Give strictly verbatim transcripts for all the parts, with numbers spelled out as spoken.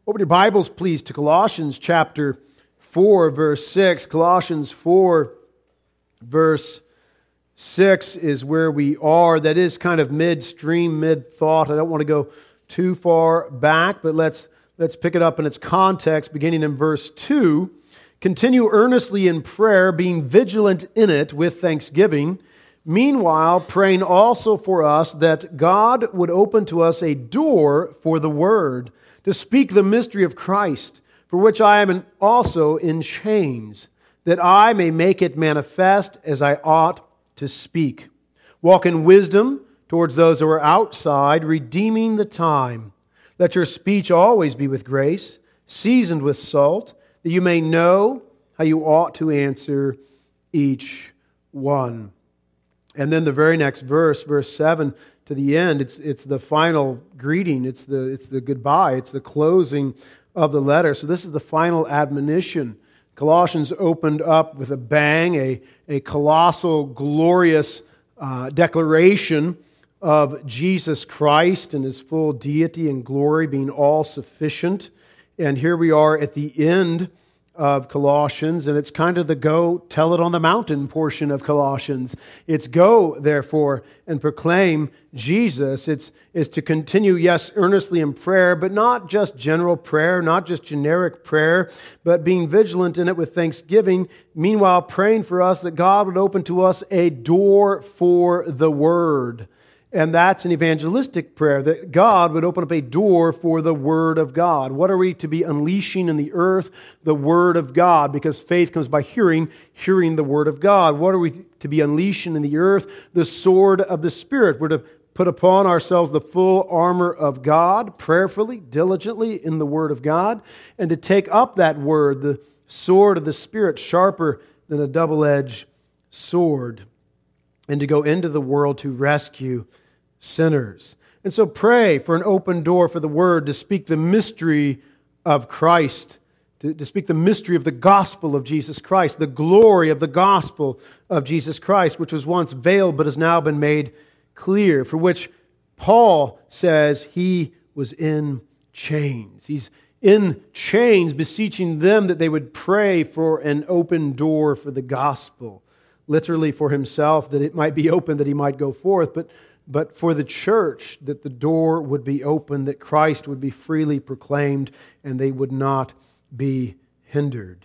Open your Bibles, please, to Colossians chapter four, verse six. Colossians four, verse six is where we are. That is kind of midstream, mid-thought. I don't want to go too far back, but let's let's pick it up in its context, beginning in verse two. Continue earnestly in prayer, being vigilant in it with thanksgiving. Meanwhile, praying also for us that God would open to us a door for the word, to speak the mystery of Christ, for which I am also in chains, that I may make it manifest as I ought to speak. Walk in wisdom towards those who are outside, redeeming the time. Let your speech always be with grace, seasoned with salt, that you may know how you ought to answer each one. And then the very next verse, verse seven, to the end, it's it's the final greeting, it's the it's the goodbye, it's the closing of the letter. So this is the final admonition. Colossians opened up with a bang, a, a colossal, glorious uh, declaration of Jesus Christ and His full deity and glory being all sufficient. And here we are at the end of Colossians, and it's kind of the go tell it on the mountain portion of Colossians. It's go, therefore, and proclaim Jesus. It's, it's to continue, yes, earnestly in prayer, but not just general prayer, not just generic prayer, but being vigilant in it with thanksgiving, meanwhile praying for us that God would open to us a door for the Word. And that's an evangelistic prayer, that God would open up a door for the Word of God. What are we to be unleashing in the earth? The Word of God, because faith comes by hearing, hearing the Word of God. What are we to be unleashing in the earth? The sword of the Spirit. We're to put upon ourselves the full armor of God, prayerfully, diligently in the Word of God, and to take up that Word, the sword of the Spirit, sharper than a double-edged sword, and to go into the world to rescue sinners. And so pray for an open door for the Word to speak the mystery of Christ, to, to speak the mystery of the gospel of Jesus Christ, the glory of the gospel of Jesus Christ, which was once veiled but has now been made clear, for which Paul says he was in chains. He's in chains, beseeching them that they would pray for an open door for the gospel. Literally for himself, that it might be open, that he might go forth, but but for the church, that the door would be open, that Christ would be freely proclaimed, and they would not be hindered.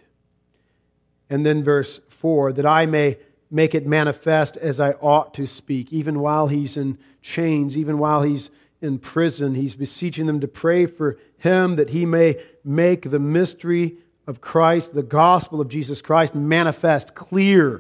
And then verse four, that I may make it manifest as I ought to speak. Even while he's in chains, even while he's in prison, he's beseeching them to pray for him, that he may make the mystery of Christ, the gospel of Jesus Christ, manifest clear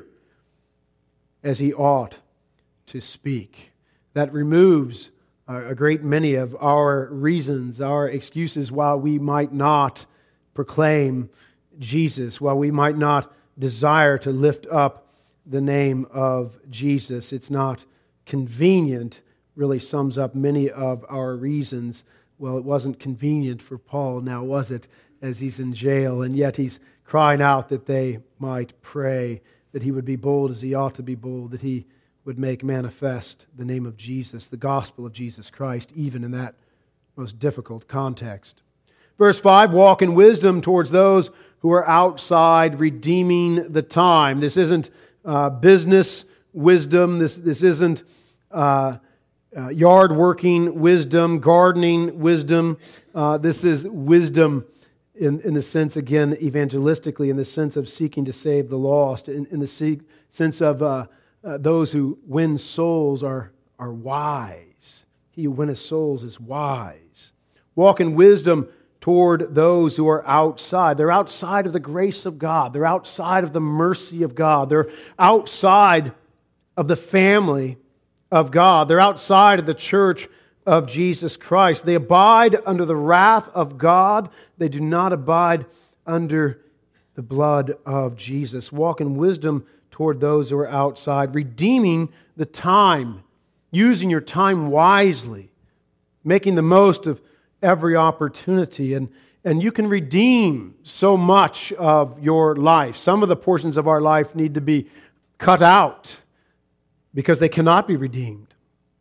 as he ought to speak. That removes a great many of our reasons, our excuses, why we might not proclaim Jesus, why we might not desire to lift up the name of Jesus. It's not convenient, really sums up many of our reasons. Well, it wasn't convenient for Paul, now was it, as he's in jail, and yet he's crying out that they might pray, that he would be bold as he ought to be bold, that he would make manifest the name of Jesus, the gospel of Jesus Christ, even in that most difficult context. Verse five, walk in wisdom towards those who are outside, redeeming the time. This isn't uh, business wisdom. This, this isn't uh, uh, yard working wisdom, gardening wisdom. Uh, this is wisdom in, in the sense, again, evangelistically, in the sense of seeking to save the lost, in, in the se- sense of uh, uh, those who win souls are, are wise. He who winneth souls is wise. Walk in wisdom toward those who are outside. They're outside of the grace of God. They're outside of the mercy of God. They're outside of the family of God. They're outside of the church of Jesus Christ. They abide under the wrath of God. They do not abide under the blood of Jesus. Walk in wisdom toward those who are outside, redeeming the time, using your time wisely, making the most of every opportunity. And, and you can redeem so much of your life. Some of the portions of our life need to be cut out because they cannot be redeemed.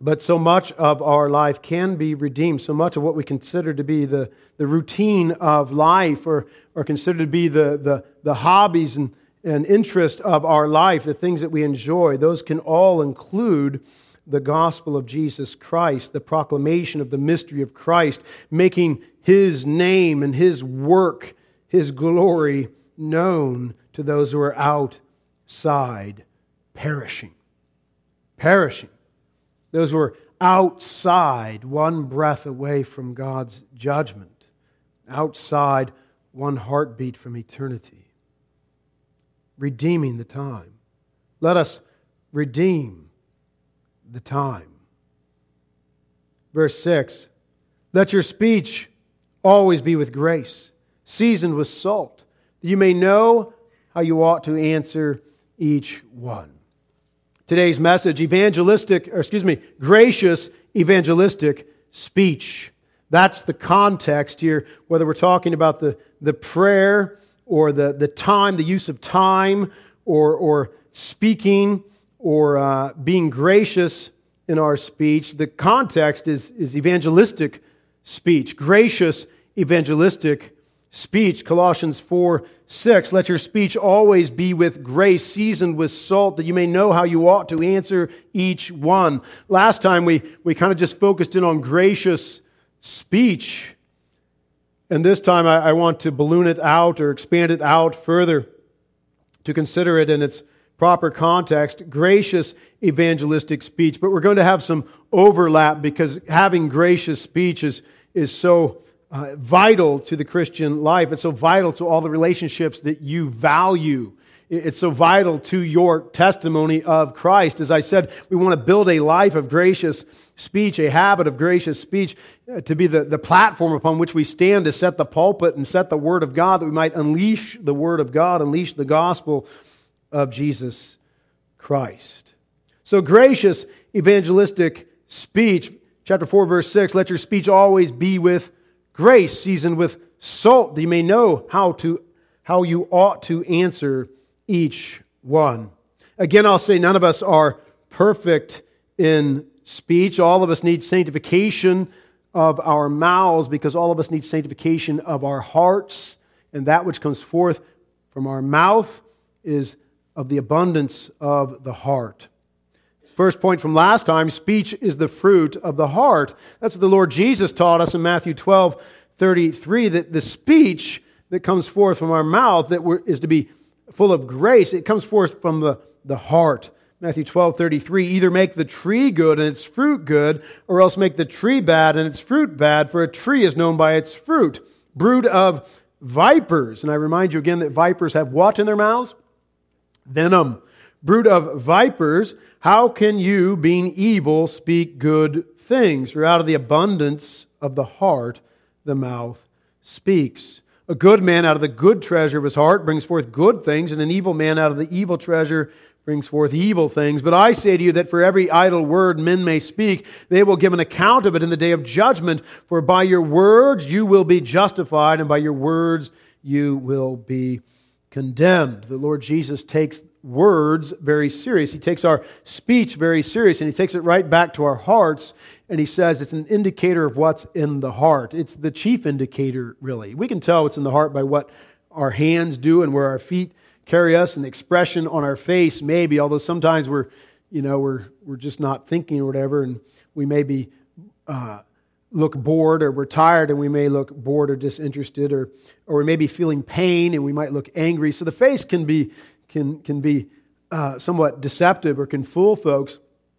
But so much of our life can be redeemed. So much of what we consider to be the, the routine of life or, or consider to be the, the, the hobbies and, and interest of our life, the things that we enjoy, those can all include the gospel of Jesus Christ, the proclamation of the mystery of Christ, making His name and His work, His glory known to those who are outside, perishing. Perishing. Those who are outside, one breath away from God's judgment. Outside, one heartbeat from eternity. Redeeming the time. Let us redeem the time. Verse six, let your speech always be with grace, seasoned with salt, that you may know how you ought to answer each one. Today's message, evangelistic, or excuse me, gracious evangelistic speech. That's the context here, whether we're talking about the, the prayer or the, the time, the use of time, or, or speaking, or uh, being gracious in our speech. The context is, is evangelistic speech, gracious evangelistic speech. Colossians four six, let your speech always be with grace, seasoned with salt, that you may know how you ought to answer each one. Last time we, we kind of just focused in on gracious speech. And this time I, I want to balloon it out or expand it out further to consider it in its proper context, gracious evangelistic speech. But we're going to have some overlap because having gracious speech is, is so uh, vital to the Christian life. It's so vital to all the relationships that you value. It's so vital to your testimony of Christ. As I said, we want to build a life of gracious speech, a habit of gracious speech, uh, to be the, the platform upon which we stand to set the pulpit and set the Word of God, that we might unleash the Word of God, unleash the gospel of Jesus Christ. So gracious evangelistic speech, chapter four, verse six, let your speech always be with grace, seasoned with salt, that you may know how to how you ought to answer each one. Again, I'll say none of us are perfect in speech. All of us need sanctification of our mouths because all of us need sanctification of our hearts, and that which comes forth from our mouth is of the abundance of the heart. First point from last time, speech is the fruit of the heart. That's what the Lord Jesus taught us in Matthew twelve thirty-three, that the speech that comes forth from our mouth that we're, is to be full of grace, it comes forth from the, the heart. Matthew twelve thirty-three, either make the tree good and its fruit good, or else make the tree bad and its fruit bad, for a tree is known by its fruit. Brood of vipers. And I remind you again that vipers have what in their mouths? Venom. Brood of vipers, how can you, being evil, speak good things? For out of the abundance of the heart, the mouth speaks. A good man out of the good treasure of his heart brings forth good things, and an evil man out of the evil treasure brings forth evil things. But I say to you that for every idle word men may speak, they will give an account of it in the day of judgment. For by your words you will be justified, and by your words you will be condemned. The Lord Jesus takes words very serious. He takes our speech very serious, and He takes it right back to our hearts, and He says it's an indicator of what's in the heart. It's the chief indicator, really. We can tell what's in the heart by what our hands do and where our feet carry us, and the expression on our face, maybe, although sometimes we're, you know, we're we're just not thinking or whatever, and we may be uh, look bored, or we're tired and we may look bored or disinterested, or or we may be feeling pain and we might look angry. So the face can be can can be uh, somewhat deceptive or can fool folks.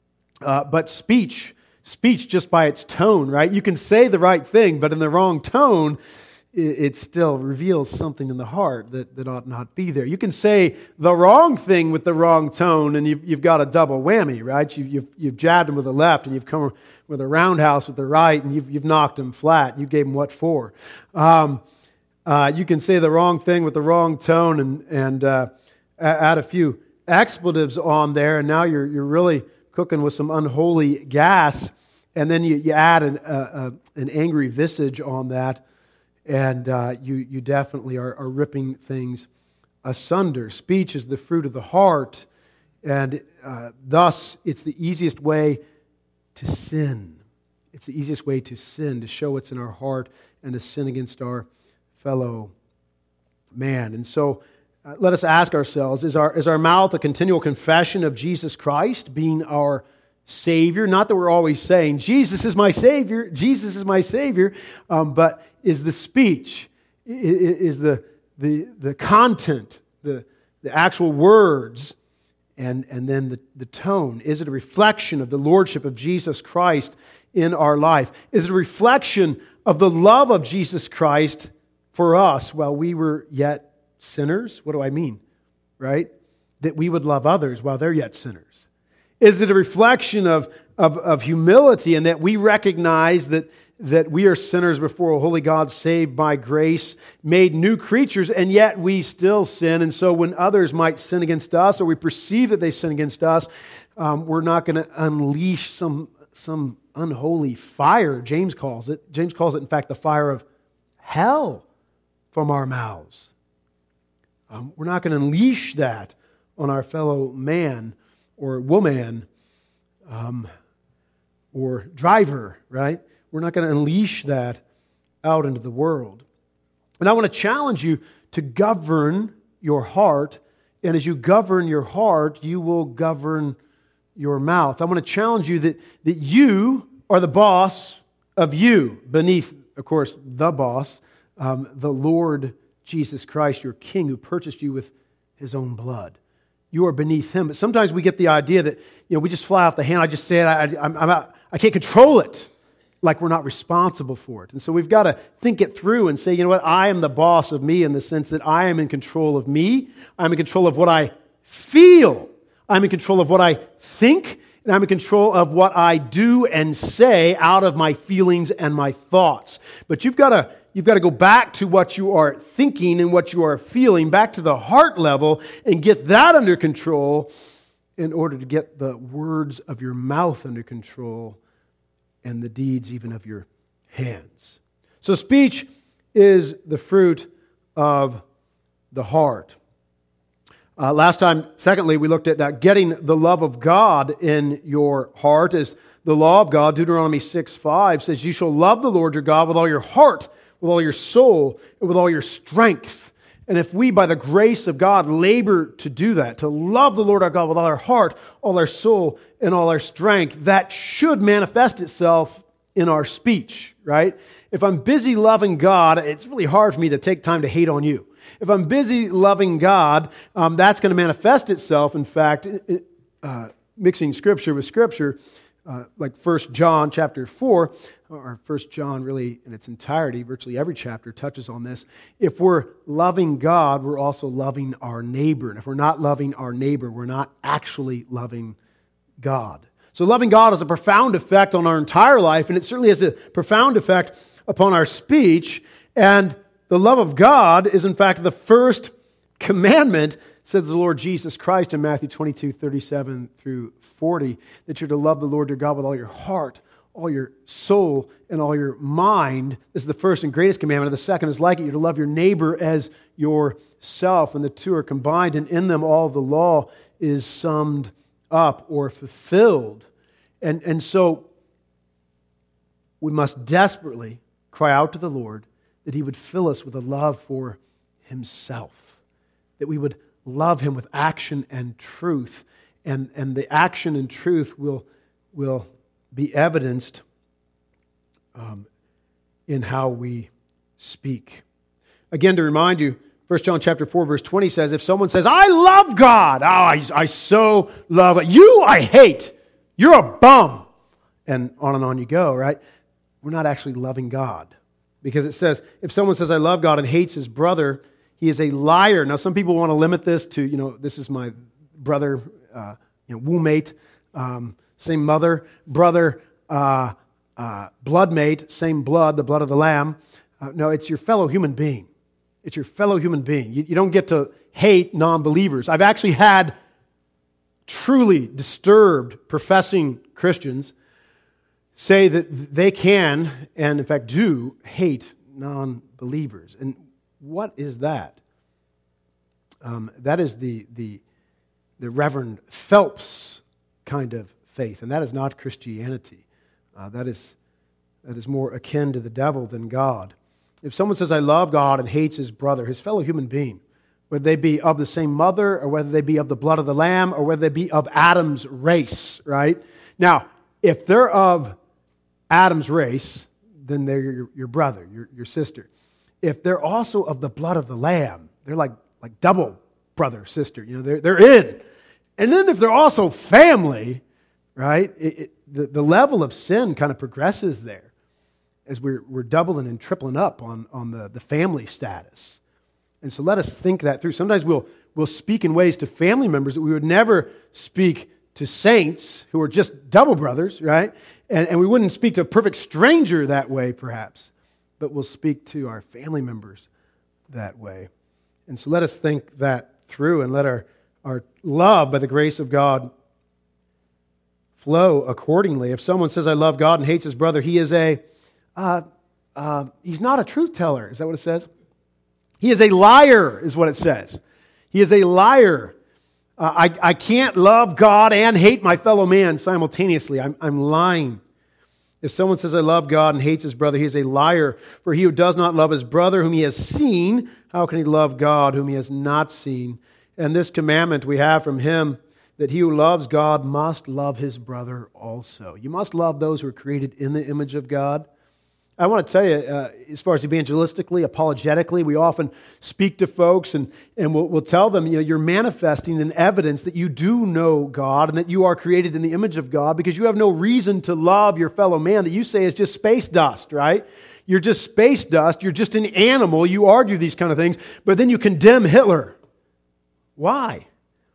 Uh, but speech, speech just by its tone, right? You can say the right thing, but in the wrong tone, it, it still reveals something in the heart that, that ought not be there. You can say the wrong thing with the wrong tone, and you've, you've got a double whammy, right? You, you've you've jabbed him with the left, and you've come with a roundhouse with the right, and you've you've knocked him flat. You gave him what for? Um, uh, you can say the wrong thing with the wrong tone, and and uh, add a few expletives on there, and now you're you're really cooking with some unholy gas. And then you, you add an uh, uh, an angry visage on that, and uh, you you definitely are, are ripping things asunder. Speech is the fruit of the heart, and uh, thus it's the easiest way to sin. It's the easiest way to sin, to show what's in our heart and to sin against our fellow man. And so uh, let us ask ourselves, is our, is our mouth a continual confession of Jesus Christ being our Savior? Not that we're always saying, Jesus is my Savior, Jesus is my Savior, um, but is the speech, is the, the, the content, the, the actual words, and, and then the, the tone, is it a reflection of the Lordship of Jesus Christ in our life? Is it a reflection of the love of Jesus Christ for us while we were yet sinners? What do I mean? Right? That we would love others while they're yet sinners. Is it a reflection of, of, of humility and that we recognize that, that we are sinners before a holy God, saved by grace, made new creatures, and yet we still sin? And so when others might sin against us, or we perceive that they sin against us, um, we're not going to unleash some, some unholy fire, James calls it. James calls it, in fact, the fire of hell from our mouths. Um, we're not going to unleash that on our fellow man or woman um, or driver, right? We're not going to unleash that out into the world. And I want to challenge you to govern your heart. And as you govern your heart, you will govern your mouth. I want to challenge you that, that you are the boss of you, beneath, of course, the boss, um, the Lord Jesus Christ, your King, who purchased you with His own blood. You are beneath Him. But sometimes we get the idea that, you know, we just fly off the handle. I just say it, I, I'm, I'm out, I can't control it, like we're not responsible for it. And so we've got to think it through and say, you know what, I am the boss of me in the sense that I am in control of me. I'm in control of what I feel. I'm in control of what I think, and I'm in control of what I do and say out of my feelings and my thoughts. But you've got to you've got to go back to what you are thinking and what you are feeling, back to the heart level, and get that under control in order to get the words of your mouth under control and the deeds even of your hands. So speech is the fruit of the heart. Uh, last time, secondly, we looked at uh, getting the love of God in your heart. As the law of God, Deuteronomy six five says, you shall love the Lord your God with all your heart, with all your soul, and with all your strength. And if we, by the grace of God, labor to do that, to love the Lord our God with all our heart, all our soul, and all our strength, that should manifest itself in our speech, right? If I'm busy loving God, it's really hard for me to take time to hate on you. If I'm busy loving God, um, that's going to manifest itself, in fact, uh, mixing Scripture with Scripture, uh, like First John chapter four, or First John really in its entirety, virtually every chapter touches on this. If we're loving God, we're also loving our neighbor. And if we're not loving our neighbor, we're not actually loving God. So loving God has a profound effect on our entire life, and it certainly has a profound effect upon our speech. And the love of God is, in fact, the first commandment, says the Lord Jesus Christ in Matthew twenty-two, thirty-seven through forty, that you're to love the Lord your God with all your heart, all your soul, and all your mind. This is the first and greatest commandment. And the second is like it. You're to love your neighbor as yourself. And the two are combined, and in them all the law is summed up or fulfilled. And, and so we must desperately cry out to the Lord that He would fill us with a love for Himself, that we would love Him with action and truth, and, and the action and truth will, will be evidenced um, in how we speak. Again, to remind you, First John chapter four, verse twenty says, if someone says, I love God, oh, I, I so love it. You I hate. You're a bum. And on and on you go, right? We're not actually loving God. Because it says, if someone says, I love God and hates his brother, he is a liar. Now, some people want to limit this to, you know, this is my brother, uh, you know, womb mate, um, same mother, brother, uh, uh, blood mate, same blood, the blood of the lamb. Uh, no, it's your fellow human being. It's your fellow human being. You, you don't get to hate non-believers. I've actually had truly disturbed professing Christians say that they can, and in fact do, hate non-believers. And what is that? Um, that is the, the, the Reverend Phelps kind of faith, and that is not Christianity. Uh, that is that is more akin to the devil than God. If someone says, I love God, and hates his brother, his fellow human being, whether they be of the same mother, or whether they be of the blood of the Lamb, or whether they be of Adam's race, right? Now, if they're of Adam's race, then they're your, your brother, your, your sister. If they're also of the blood of the Lamb, they're like, like double brother, sister. You know, they're, they're in. And then if they're also family, right, it, it, the, the level of sin kind of progresses there as we're, we're doubling and tripling up on, on the, the family status. And so let us think that through. Sometimes we'll, we'll speak in ways to family members that we would never speak to saints who are just double brothers, right? And, and we wouldn't speak to a perfect stranger that way, perhaps, but we'll speak to our family members that way. And so let us think that through and let our, our love by the grace of God flow accordingly. If someone says, I love God and hates his brother, he is a, uh, uh, he's not a truth teller. Is that what it says? He is a liar, is what it says. He is a liar. Uh, I, I can't love God and hate my fellow man simultaneously. I'm, I'm lying. If someone says, I love God and hates his brother, he is a liar. For he who does not love his brother whom he has seen, how can he love God whom he has not seen? And this commandment we have from him, that he who loves God must love his brother also. You must love those who are created in the image of God. I want to tell you, uh, as far as evangelistically, apologetically, we often speak to folks and, and we'll, we'll tell them, you know, you're manifesting an evidence that you do know God and that you are created in the image of God because you have no reason to love your fellow man that you say is just space dust, right? You're just space dust. You're just an animal. You argue these kind of things, but then you condemn Hitler. Why?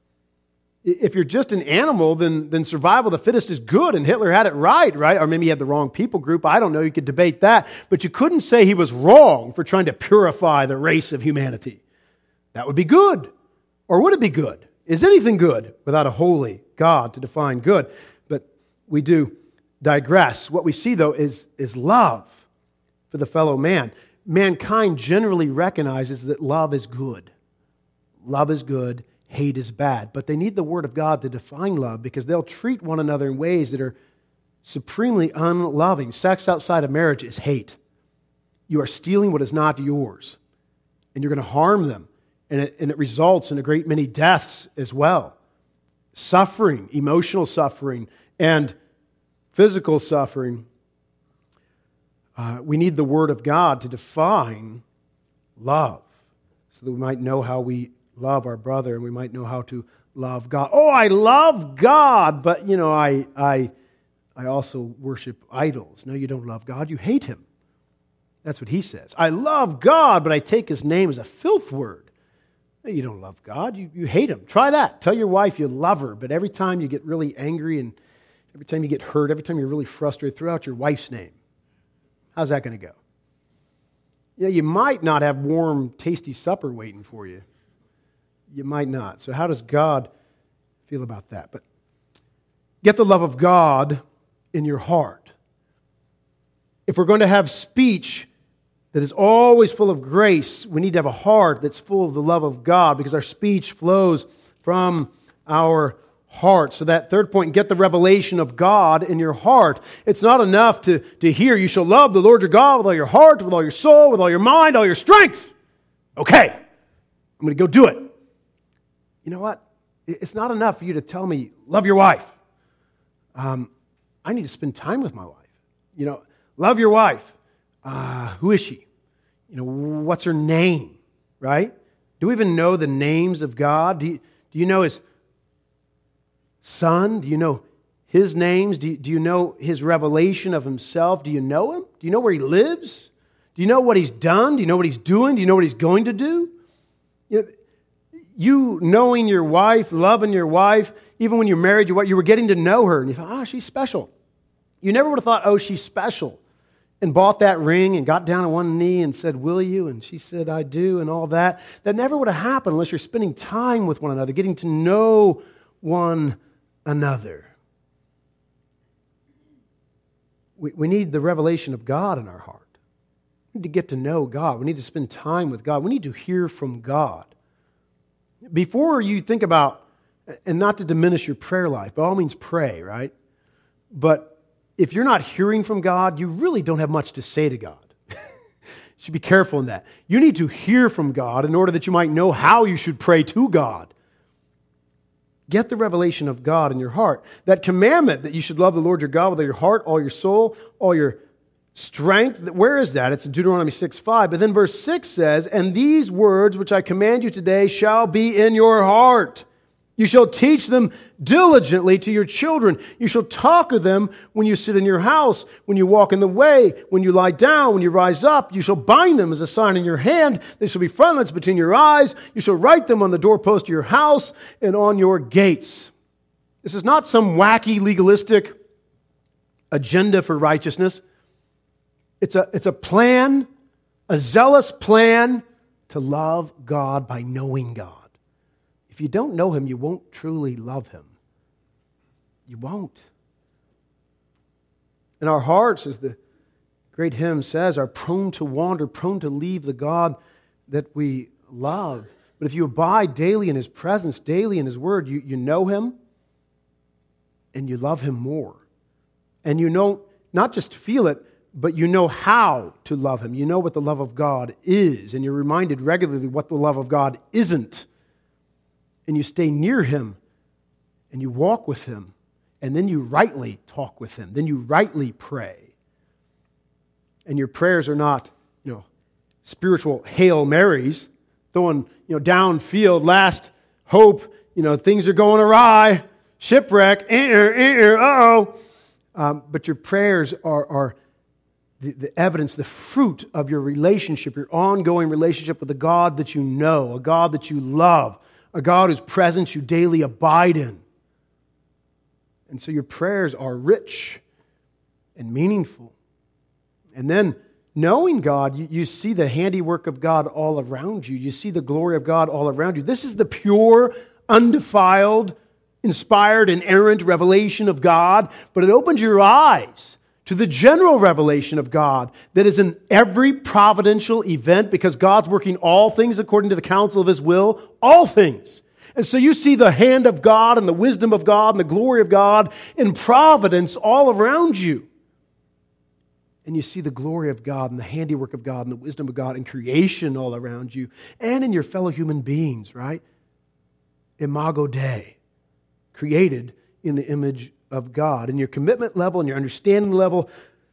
If you're just an animal, then, then survival of the fittest is good, and Hitler had it right, right? Or maybe he had the wrong people group. I don't know. You could debate that. But you couldn't say he was wrong for trying to purify the race of humanity. That would be good. Or would it be good? Is anything good without a holy God to define good? But we do digress. What we see, though, is, is love for the fellow man. Mankind generally recognizes that love is good. Love is good. Hate is bad. But they need the Word of God to define love because they'll treat one another in ways that are supremely unloving. Sex outside of marriage is hate. You are stealing what is not yours. And you're going to harm them. And it, and it results in a great many deaths as well. Suffering, emotional suffering, and physical suffering. Uh, we need the Word of God to define love so that we might know how we love our brother, and we might know how to love God. Oh, I love God, but you know, I I I also worship idols. No, you don't love God, you hate him. That's what he says. I love God, but I take his name as a filth word. No, you don't love God, you, you hate him. Try that. Tell your wife you love her, but every time you get really angry and every time you get hurt, every time you're really frustrated, throw out your wife's name. How's that going to go? Yeah, you might not have warm, tasty supper waiting for you. You might not. So how does God feel about that? But get the love of God in your heart. If we're going to have speech that is always full of grace, we need to have a heart that's full of the love of God because our speech flows from our heart. So that third point, get the revelation of God in your heart. It's not enough to, to hear, you shall love the Lord your God with all your heart, with all your soul, with all your mind, all your strength. Okay, I'm going to go do it. You know what? It's not enough for you to tell me, love your wife. Um, I need to spend time with my wife. You know, love your wife. Uh, who is she? You know, what's her name? Right? Do we even know the names of God? Do you, do you know his son? Do you know his names? Do you, do you know his revelation of himself? Do you know him? Do you know where he lives? Do you know what he's done? Do you know what he's doing? Do you know what he's going to do? You know, You knowing your wife, loving your wife, even when you're married, you you were getting to know her, and you thought, oh, she's special. You never would have thought, oh, she's special, and bought that ring and got down on one knee and said, will you? And she said, I do, and all that. That never would have happened unless you're spending time with one another, getting to know one another. We, we need the revelation of God in our heart. We need to get to know God. We need to spend time with God. We need to hear from God. Before you think about, and not to diminish your prayer life, by all means pray, right? But if you're not hearing from God, you really don't have much to say to God. You should be careful in that. You need to hear from God in order that you might know how you should pray to God. Get the revelation of God in your heart. That commandment that you should love the Lord your God with all your heart, all your soul, all your strength. Where is that? It's in Deuteronomy six five. But then verse six says, and these words which I command you today shall be in your heart. You shall teach them diligently to your children. You shall talk of them when you sit in your house, when you walk in the way, when you lie down, when you rise up. You shall bind them as a sign in your hand. They shall be frontlets between your eyes. You shall write them on the doorpost of your house and on your gates. This is not some wacky legalistic agenda for righteousness. It's a, it's a plan, a zealous plan to love God by knowing God. If you don't know Him, you won't truly love Him. You won't. And our hearts, as the great hymn says, are prone to wander, prone to leave the God that we love. But if you abide daily in His presence, daily in His Word, you, you know Him and you love Him more. And you know, not just feel it, but you know how to love Him. You know what the love of God is, and you're reminded regularly what the love of God isn't. And you stay near Him, and you walk with Him, and then you rightly talk with Him. Then you rightly pray. And your prayers are not, you know, spiritual Hail Marys, throwing, you know, downfield, last hope, you know, things are going awry, shipwreck, uh-uh, uh-uh, uh-oh. Um, but your prayers are, are the, the evidence, the fruit of your relationship, your ongoing relationship with the God that you know, a God that you love, a God whose presence you daily abide in. And so your prayers are rich and meaningful. And then knowing God, you, you see the handiwork of God all around you. You see the glory of God all around you. This is the pure, undefiled, inspired, inerrant revelation of God, but it opens your eyes to the general revelation of God that is in every providential event because God's working all things according to the counsel of His will, all things. And so you see the hand of God and the wisdom of God and the glory of God in providence all around you. And you see the glory of God and the handiwork of God and the wisdom of God in creation all around you and in your fellow human beings, right? Imago Dei, created in the image of God. And your commitment level and your understanding level,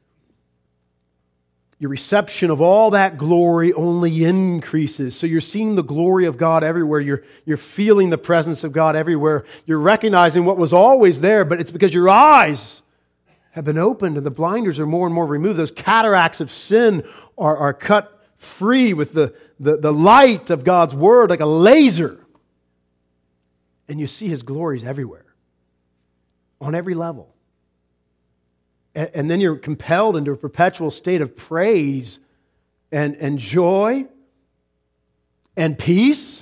your reception of all that glory only increases. So you're seeing the glory of God everywhere. You're, you're feeling the presence of God everywhere. You're recognizing what was always there, but it's because your eyes have been opened and the blinders are more and more removed. Those cataracts of sin are, are cut free with the, the, the light of God's Word like a laser. And you see His glories everywhere. On every level. And then you're compelled into a perpetual state of praise and, and joy and peace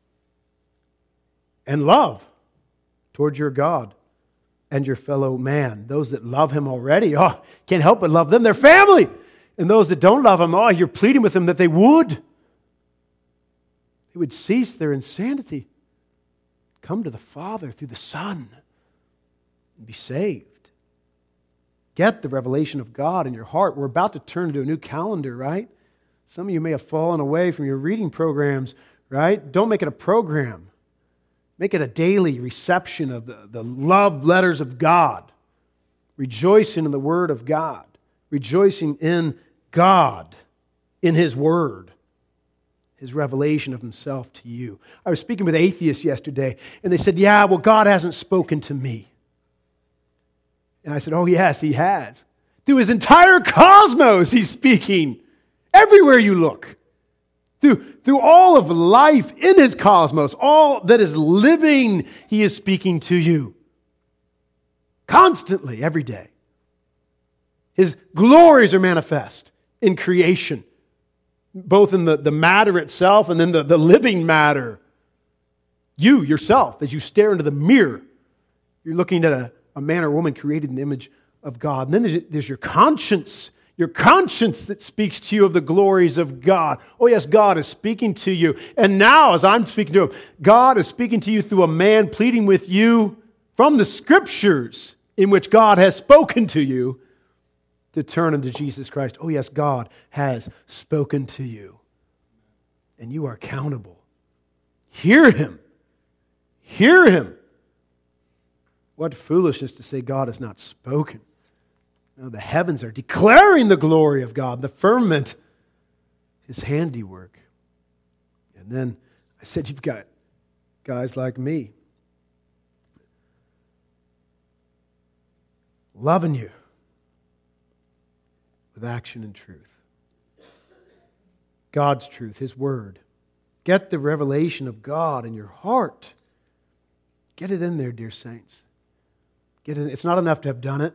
and love towards your God and your fellow man. Those that love Him already, oh, can't help but love them. They're family. And those that don't love Him, oh, you're pleading with them that they would. They would cease their insanity. Come to the Father through the Son. And be saved. Get the revelation of God in your heart. We're about to turn to a new calendar, right? Some of you may have fallen away from your reading programs, right? Don't make it a program. Make it a daily reception of the, the love letters of God. Rejoicing in the Word of God. Rejoicing in God, in His Word. His revelation of Himself to you. I was speaking with atheists yesterday, and they said, yeah, well, God hasn't spoken to me. And I said, oh, yes, He has. Through His entire cosmos, He's speaking. Everywhere you look. Through, through all of life in His cosmos, all that is living, He is speaking to you. Constantly, every day. His glories are manifest in creation. Both in the, the matter itself and then the, the living matter. You, yourself, as you stare into the mirror, you're looking at a A man or woman created in the image of God. And then there's, there's your conscience. Your conscience that speaks to you of the glories of God. Oh yes, God is speaking to you. And now as I'm speaking to Him, God is speaking to you through a man pleading with you from the Scriptures in which God has spoken to you to turn unto Jesus Christ. Oh yes, God has spoken to you. And you are accountable. Hear Him. Hear Him. What foolishness to say God has not spoken. No, the heavens are declaring the glory of God, the firmament, His handiwork. And then I said, you've got guys like me loving you with action and truth. God's truth, His Word. Get the revelation of God in your heart. Get it in there, dear saints. Get it. It's not enough to have done it.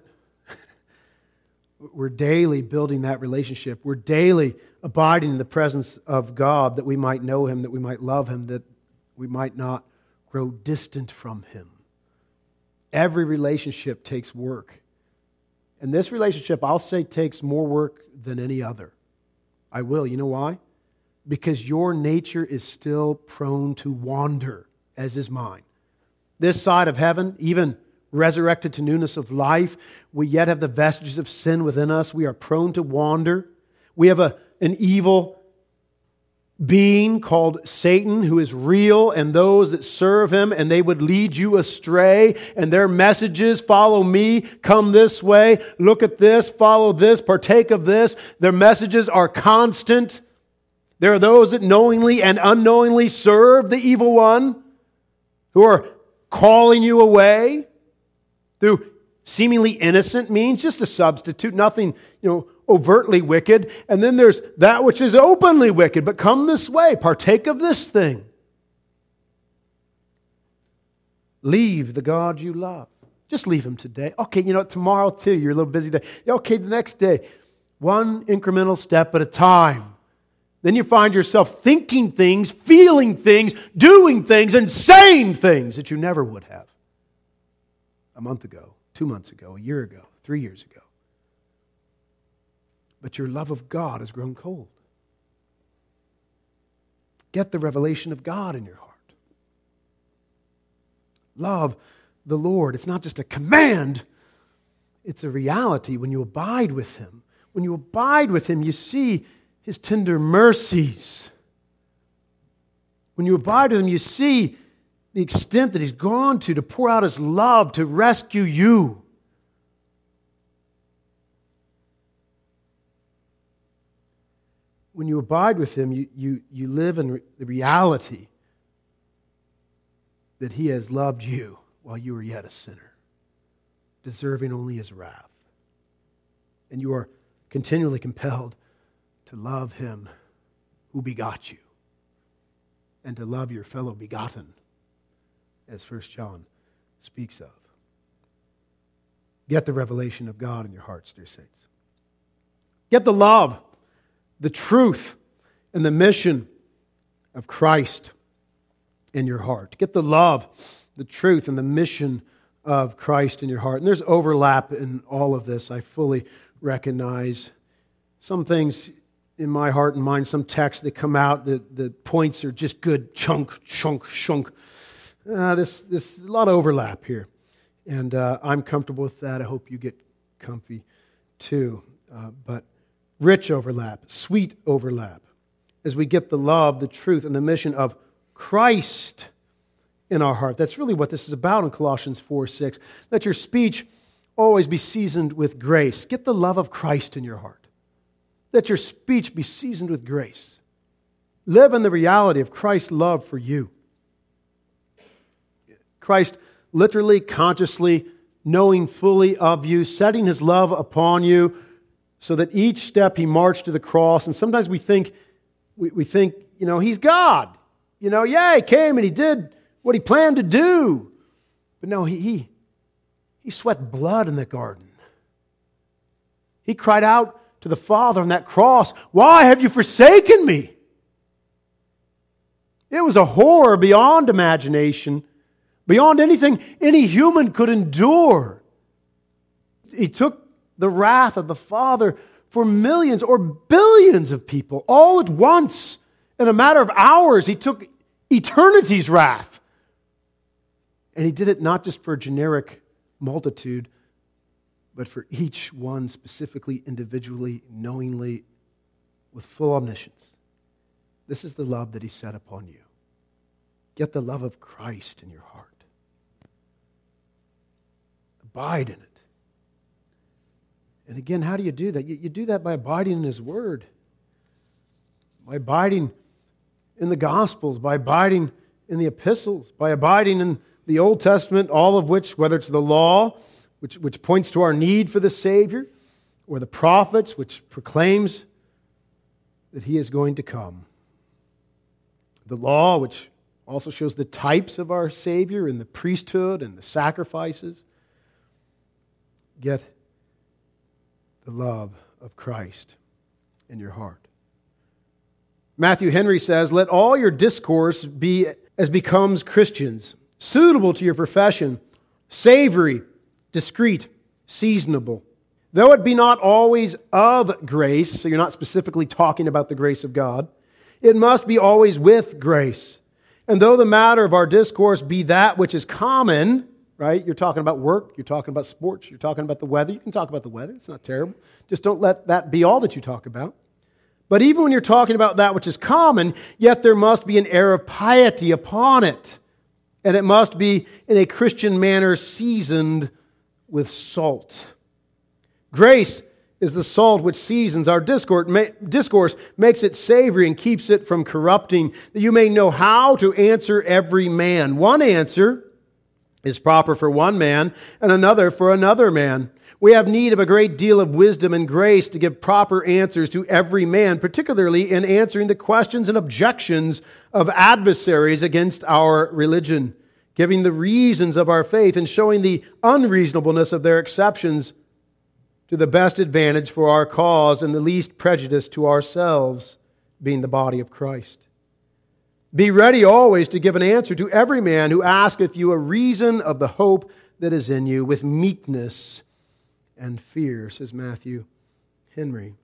We're daily building that relationship. We're daily abiding in the presence of God that we might know Him, that we might love Him, that we might not grow distant from Him. Every relationship takes work. And this relationship, I'll say, takes more work than any other. I will. You know why? Because your nature is still prone to wander, as is mine. This side of heaven, even resurrected to newness of life, we yet have the vestiges of sin within us. We are prone to wander. We have a, an evil being called Satan who is real, and those that serve him, and they would lead you astray, and their messages, follow me, come this way, look at this, follow this, partake of this. Their messages are constant. There are those that knowingly and unknowingly serve the evil one, who are calling you away through seemingly innocent means, just a substitute, nothing, you know, overtly wicked. And then there's that which is openly wicked, but come this way, partake of this thing. Leave the God you love. Just leave Him today. Okay, you know, tomorrow too, you're a little busy there. Okay, the next day. One incremental step at a time. Then you find yourself thinking things, feeling things, doing things, and saying things that you never would have a month ago, two months ago, a year ago, three years ago. But your love of God has grown cold. Get the revelation of God in your heart. Love the Lord. It's not just a command. It's a reality when you abide with Him. When you abide with Him, you see His tender mercies. When you abide with Him, you see the extent that He's gone to to pour out His love, to rescue you. When you abide with Him, you, you, you live in the reality that He has loved you while you were yet a sinner, deserving only His wrath. And you are continually compelled to love Him who begot you and to love your fellow begotten, as First John speaks of. Get the revelation of God in your hearts, dear saints. Get the love, the truth, and the mission of Christ in your heart. Get the love, the truth, and the mission of Christ in your heart. And there's overlap in all of this. I fully recognize some things in my heart and mind, some texts that come out, the, the points are just good chunk, chunk, chunk. Uh, this, this a lot of overlap here. And uh, I'm comfortable with that. I hope you get comfy too. Uh, but rich overlap, sweet overlap, as we get the love, the truth, and the mission of Christ in our heart. That's really what this is about in Colossians four six. Let your speech always be seasoned with grace. Get the love of Christ in your heart. Let your speech be seasoned with grace. Live in the reality of Christ's love for you. Christ literally, consciously, knowing fully of you, setting His love upon you, so that each step He marched to the cross. And sometimes we think, we, we think, you know, He's God. You know, yeah, He came and He did what He planned to do. But no, He, he, he sweat blood in the garden. He cried out to the Father on that cross, "Why have you forsaken me?" It was a horror beyond imagination, beyond anything any human could endure. He took the wrath of the Father for millions or billions of people all at once. In a matter of hours, He took eternity's wrath. And He did it not just for a generic multitude, but for each one specifically, individually, knowingly, with full omniscience. This is the love that He set upon you. Get the love of Christ in your heart. Abide in it. And again, how do you do that? You, you do that by abiding in His Word, by abiding in the Gospels, by abiding in the epistles, by abiding in the Old Testament, all of which, whether it's the law, which, which points to our need for the Savior, or the prophets, which proclaims that He is going to come. The law, which also shows the types of our Savior and the priesthood and the sacrifices. Get the love of Christ in your heart. Matthew Henry says, "Let all your discourse be as becomes Christians, suitable to your profession, savory, discreet, seasonable. Though it be not always of grace," so you're not specifically talking about the grace of God, "it must be always with grace. And though the matter of our discourse be that which is common," right? You're talking about work, you're talking about sports, you're talking about the weather. You can talk about the weather, it's not terrible. Just don't let that be all that you talk about. But even when you're talking about that which is common, yet there must be an air of piety upon it. And it must be in a Christian manner seasoned with salt. Grace is the salt which seasons our discourse, discourse, makes it savory and keeps it from corrupting, that you may know how to answer every man. One answer is proper for one man, and another for another man. We have need of a great deal of wisdom and grace to give proper answers to every man, particularly in answering the questions and objections of adversaries against our religion, giving the reasons of our faith and showing the unreasonableness of their exceptions to the best advantage for our cause and the least prejudice to ourselves, being the body of Christ. Be ready always to give an answer to every man who asketh you a reason of the hope that is in you with meekness and fear, says Matthew Henry.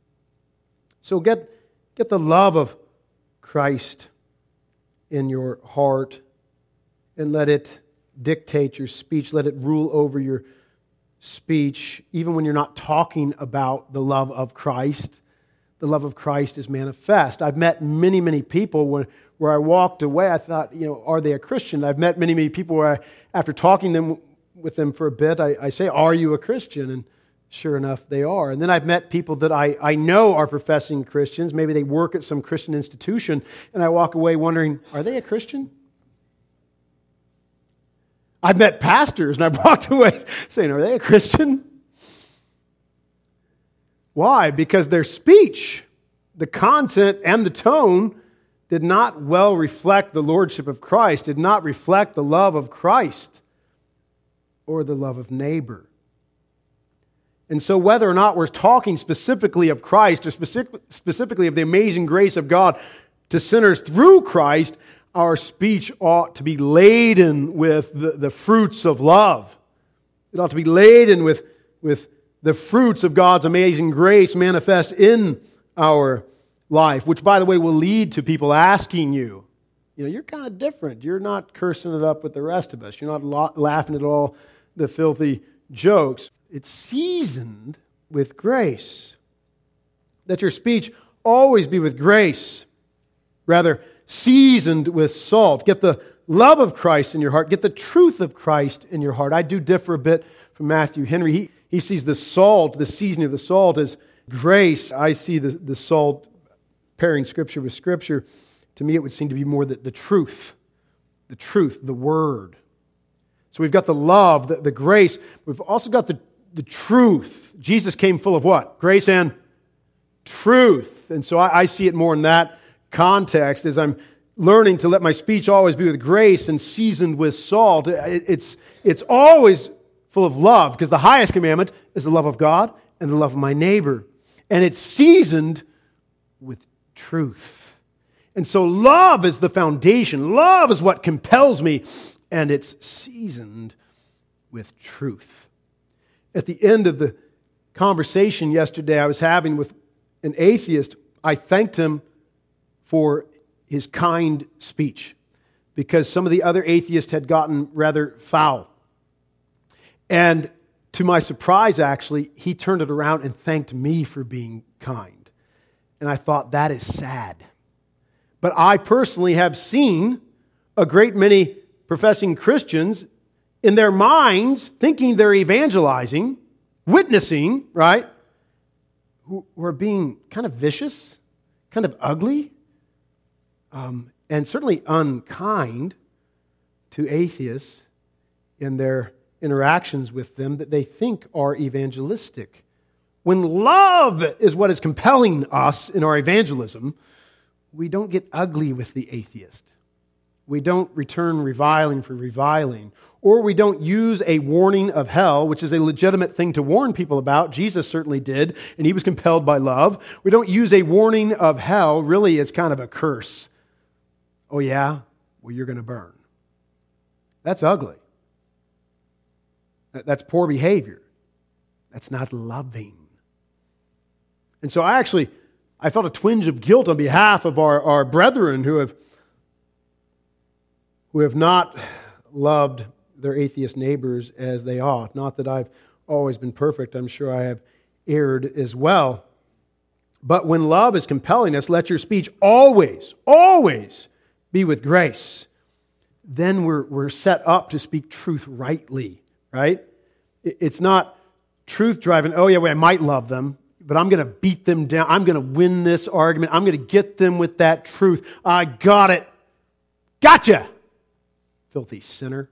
So get, get the love of Christ in your heart and let it dictate your speech. Let it rule over your speech, even when you're not talking about the love of Christ. The love of Christ is manifest. I've met many, many people when, where I walked away, I thought, you know, are they a Christian? I've met many, many people where I, after talking them with them for a bit, I, I say, are you a Christian? And sure enough, they are. And then I've met people that I, I know are professing Christians. Maybe they work at some Christian institution, and I walk away wondering, are they a Christian? I've met pastors, and I've walked away saying, are they a Christian? Why? Because their speech, the content and the tone did not well reflect the lordship of Christ, did not reflect the love of Christ or the love of neighbor. And so whether or not we're talking specifically of Christ or specific, specifically of the amazing grace of God to sinners through Christ, our speech ought to be laden with the, the fruits of love. It ought to be laden with, with the fruits of God's amazing grace manifest in our life, which, by the way, will lead to people asking you, you know, you're kind of different. You're not cursing it up with the rest of us. You're not la- laughing at all the filthy jokes. It's seasoned with grace. Let your speech always be with grace, rather seasoned with salt. Get the love of Christ in your heart. Get the truth of Christ in your heart. I do differ a bit from Matthew Henry. He, he sees the salt, the seasoning of the salt as grace. I see the, the salt, pairing Scripture with Scripture. To me, it would seem to be more the, the truth. The truth, the Word. So we've got the love, the, the grace. We've also got the, the truth. Jesus came full of what? Grace and truth. And so I, I see it more in that context as I'm learning to let my speech always be with grace and seasoned with salt. It, it's, it's always full of love, because the highest commandment is the love of God and the love of my neighbor. And it's seasoned with truth. And so love is the foundation. Love is what compels me. And it's seasoned with truth. At the end of the conversation yesterday I was having with an atheist, I thanked him for his kind speech, because some of the other atheists had gotten rather foul. And to my surprise, actually, he turned it around and thanked me for being kind. And I thought, that is sad. But I personally have seen a great many professing Christians in their minds thinking they're evangelizing, witnessing, right, who, who are being kind of vicious, kind of ugly, um, and certainly unkind to atheists in their interactions with them that they think are evangelistic. When love is what is compelling us in our evangelism, we don't get ugly with the atheist. We don't return reviling for reviling. Or we don't use a warning of hell, which is a legitimate thing to warn people about. Jesus certainly did, and he was compelled by love. We don't use a warning of hell really as kind of a curse. Oh yeah? Well, you're going to burn. That's ugly. That's poor behavior. That's not loving. And so I actually, I felt a twinge of guilt on behalf of our, our brethren who have, who have not loved their atheist neighbors as they ought. Not that I've always been perfect. I'm sure I have erred as well. But when love is compelling us, let your speech always, always be with grace. Then we're, we're set up to speak truth rightly, right? It's not truth driving, oh yeah, well, I might love them, but I'm going to beat them down. I'm going to win this argument. I'm going to get them with that truth. I got it. Gotcha! Filthy sinner.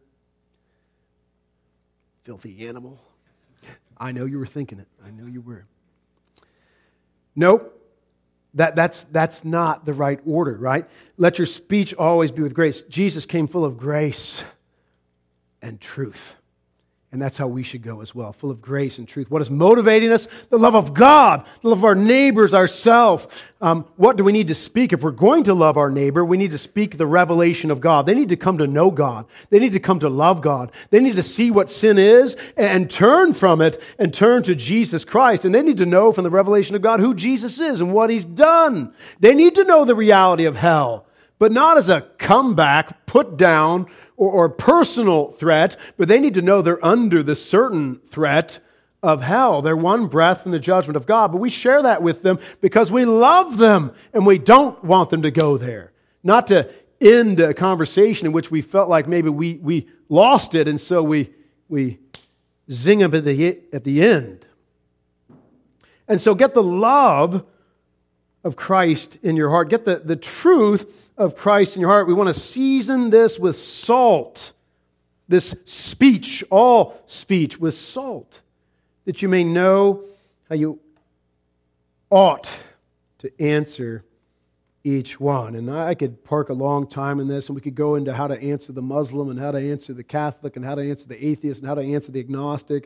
Filthy animal. I know you were thinking it. I know you were. Nope. That, that's, that's not the right order, right? Let your speech always be with grace. Jesus came full of grace and truth. And that's how we should go as well, full of grace and truth. What is motivating us? The love of God, the love of our neighbors, ourselves. Um, what do we need to speak? If we're going to love our neighbor, we need to speak the revelation of God. They need to come to know God. They need to come to love God. They need to see what sin is and turn from it and turn to Jesus Christ. And they need to know from the revelation of God who Jesus is and what He's done. They need to know the reality of hell, but not as a comeback, put down, Or, or personal threat, but they need to know they're under the certain threat of hell. They're one breath from the judgment of God, but we share that with them because we love them and we don't want them to go there. Not to end a conversation in which we felt like maybe we, we lost it and so we, we zing them at the, at the end. And so get the love of Christ in your heart. Get the, the truth of Christ in your heart. We want to season this with salt. This speech, all speech, with salt, that you may know how you ought to answer each one. And I could park a long time in this, and we could go into how to answer the Muslim, and how to answer the Catholic, and how to answer the atheist, and how to answer the agnostic.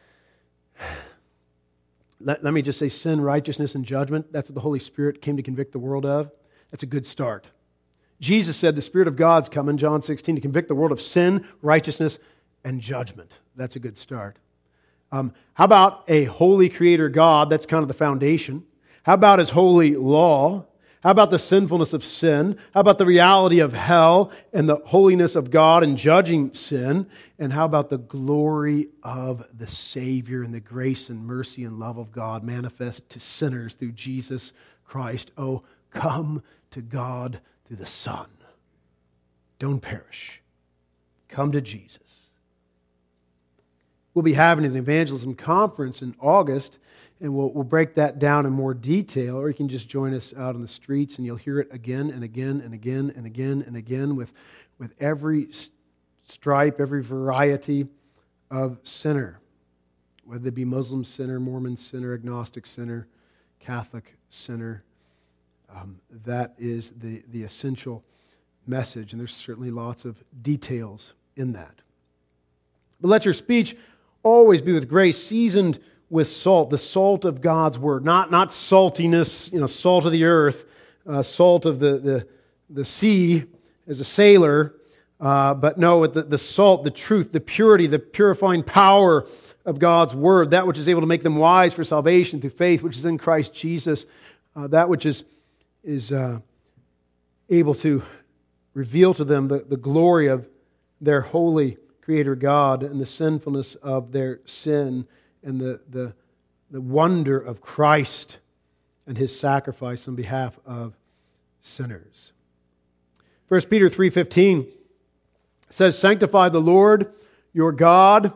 Let, let me just say sin, righteousness, and judgment. That's what the Holy Spirit came to convict the world of. That's a good start. Jesus said the Spirit of God's coming, John sixteen, to convict the world of sin, righteousness, and judgment. That's a good start. Um, how about a holy creator God? That's kind of the foundation. How about His holy law? How about the sinfulness of sin? How about the reality of hell and the holiness of God and judging sin? And how about the glory of the Savior and the grace and mercy and love of God manifest to sinners through Jesus Christ? Oh, come to God through the Son. Don't perish. Come to Jesus. We'll be having an evangelism conference in August, and we'll, we'll break that down in more detail, or you can just join us out on the streets and you'll hear it again and again and again and again and again with, with every stripe, every variety of sinner, whether it be Muslim sinner, Mormon sinner, agnostic sinner, Catholic sinner. Um, that is the, the essential message, and there's certainly lots of details in that. But let your speech always be with grace, seasoned with salt, the salt of God's Word. Not, not saltiness, you know, salt of the earth, uh, salt of the, the, the sea as a sailor, uh, but no, the, the salt, the truth, the purity, the purifying power of God's Word, that which is able to make them wise for salvation through faith, which is in Christ Jesus, uh, that which is is uh, able to reveal to them the, the glory of their holy Creator God and the sinfulness of their sin and the, the, the wonder of Christ and His sacrifice on behalf of sinners. First Peter three fifteen says, "Sanctify the Lord your God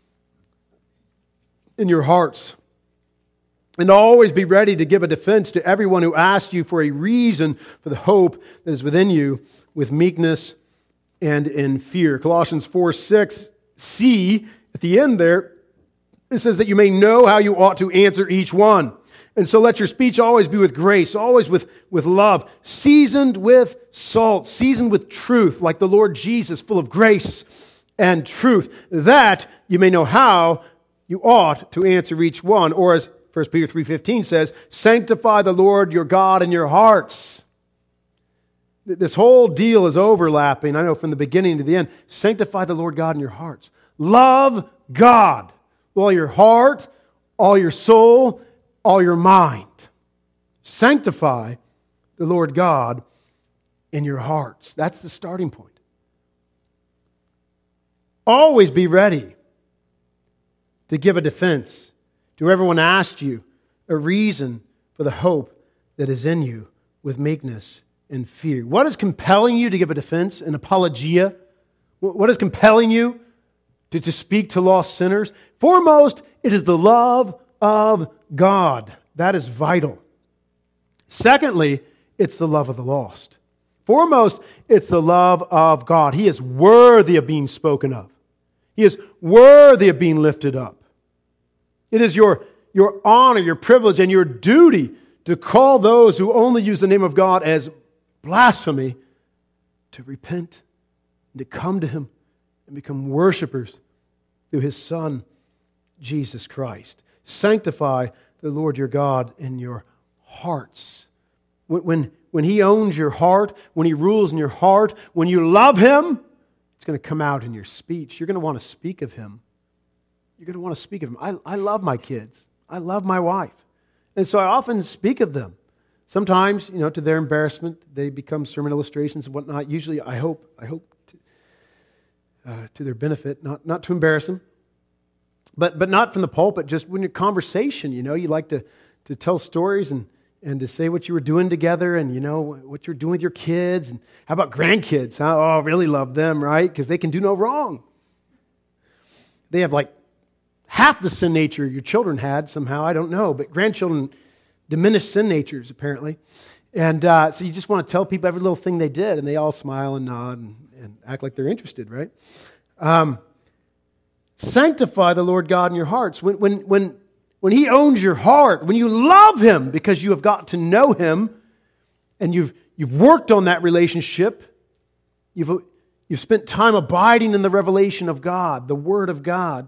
in your hearts, and always be ready to give a defense to everyone who asks you for a reason for the hope that is within you with meekness and in fear." Colossians four six c, at the end there, it says that you may know how you ought to answer each one. And so let your speech always be with grace, always with, with love, seasoned with salt, seasoned with truth, like the Lord Jesus, full of grace and truth, that you may know how you ought to answer each one. Or as First Peter three fifteen says, "Sanctify the Lord your God in your hearts." This whole deal is overlapping, I know, from the beginning to the end. Sanctify the Lord God in your hearts. Love God with all your heart, all your soul, all your mind. Sanctify the Lord God in your hearts. That's the starting point. Always be ready to give a defense to everyone asked you a reason for the hope that is in you with meekness and fear. What is compelling you to give a defense, an apologia? What is compelling you to, to speak to lost sinners? Foremost, it is the love of God. That is vital. Secondly, it's the love of the lost. Foremost, it's the love of God. He is worthy of being spoken of. He is worthy of being lifted up. It is your, your honor, your privilege, and your duty to call those who only use the name of God as blasphemy to repent and to come to Him and become worshipers through His Son, Jesus Christ. Sanctify the Lord your God in your hearts. When, when, when He owns your heart, when He rules in your heart, when you love Him, it's going to come out in your speech. You're going to want to speak of Him. You're going to want to speak of Him. I, I love my kids. I love my wife. And so I often speak of them. Sometimes, you know, to their embarrassment, they become sermon illustrations and whatnot. Usually, I hope, I hope to, uh, to their benefit, not, not to embarrass them. But but not from the pulpit, just when you're conversation, you know, you like to, to tell stories and, and to say what you were doing together and, you know, what you're doing with your kids. And how about grandkids? Huh? Oh, I really love them, right? Because they can do no wrong. They have like half the sin nature your children had somehow. I don't know. But grandchildren diminished sin natures, apparently. And uh, so you just want to tell people every little thing they did, and they all smile and nod and, and act like they're interested, right? Um Sanctify the Lord God in your hearts. When, when, when, when He owns your heart, when you love Him because you have got to know Him and you've, you've worked on that relationship, you've, you've spent time abiding in the revelation of God, the Word of God.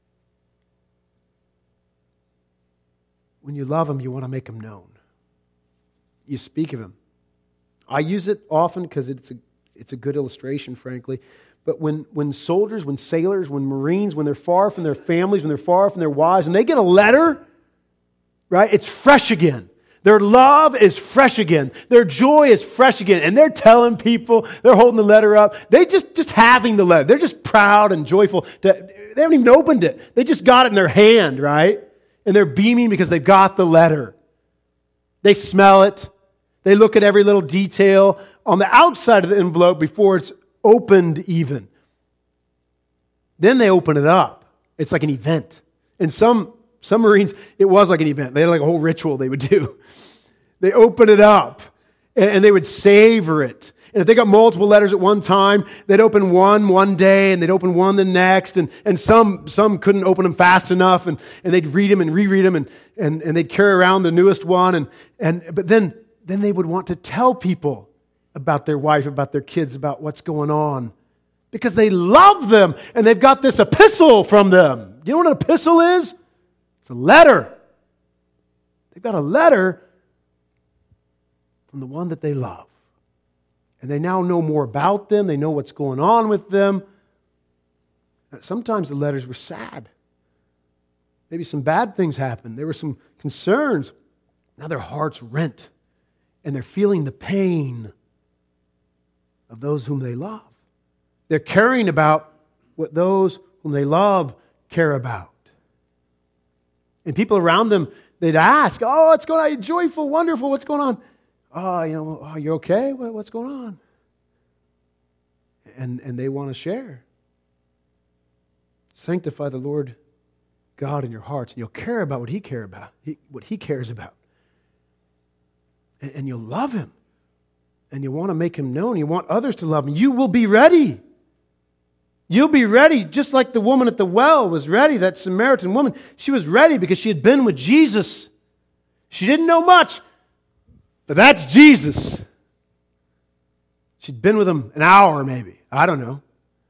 When you love Him, you want to make Him known. You speak of Him. I use it often because it's a, it's a good illustration, frankly. But when, when soldiers, when sailors, when Marines, when they're far from their families, when they're far from their wives, and they get a letter, right, it's fresh again. Their love is fresh again. Their joy is fresh again. And they're telling people, they're holding the letter up. They just, just having the letter. They're just proud and joyful. To, they haven't even opened it. They just got it in their hand, right? And they're beaming because they've got the letter. They smell it. They look at every little detail on the outside of the envelope before it's opened even. Then they open it up. It's like an event. And some, some Marines, it was like an event. They had like a whole ritual they would do. They open it up and, and they would savor it. And if they got multiple letters at one time, they'd open one one day and they'd open one the next. And, and some some couldn't open them fast enough and, and they'd read them and reread them and, and, and they'd carry around the newest one. And, and but then, then they would want to tell people about their wife, about their kids, about what's going on. Because they love them and they've got this epistle from them. You know what an epistle is? It's a letter. They've got a letter from the one that they love. And they now know more about them. They know what's going on with them. Sometimes the letters were sad. Maybe some bad things happened. There were some concerns. Now their heart's rent. And they're feeling the pain of those whom they love. They're caring about what those whom they love care about. And people around them, they'd ask, oh, what's going on? Joyful, wonderful, what's going on? Oh, you know, oh, you okay? What, what's going on? And, and they want to share. Sanctify the Lord God in your hearts, and you'll care about what He care about, he, what He cares about. And, and you'll love Him. And you want to make Him known. You want others to love Him. You will be ready. You'll be ready, just like the woman at the well was ready, that Samaritan woman. She was ready because she had been with Jesus. She didn't know much, but that's Jesus. She'd been with Him an hour maybe. I don't know.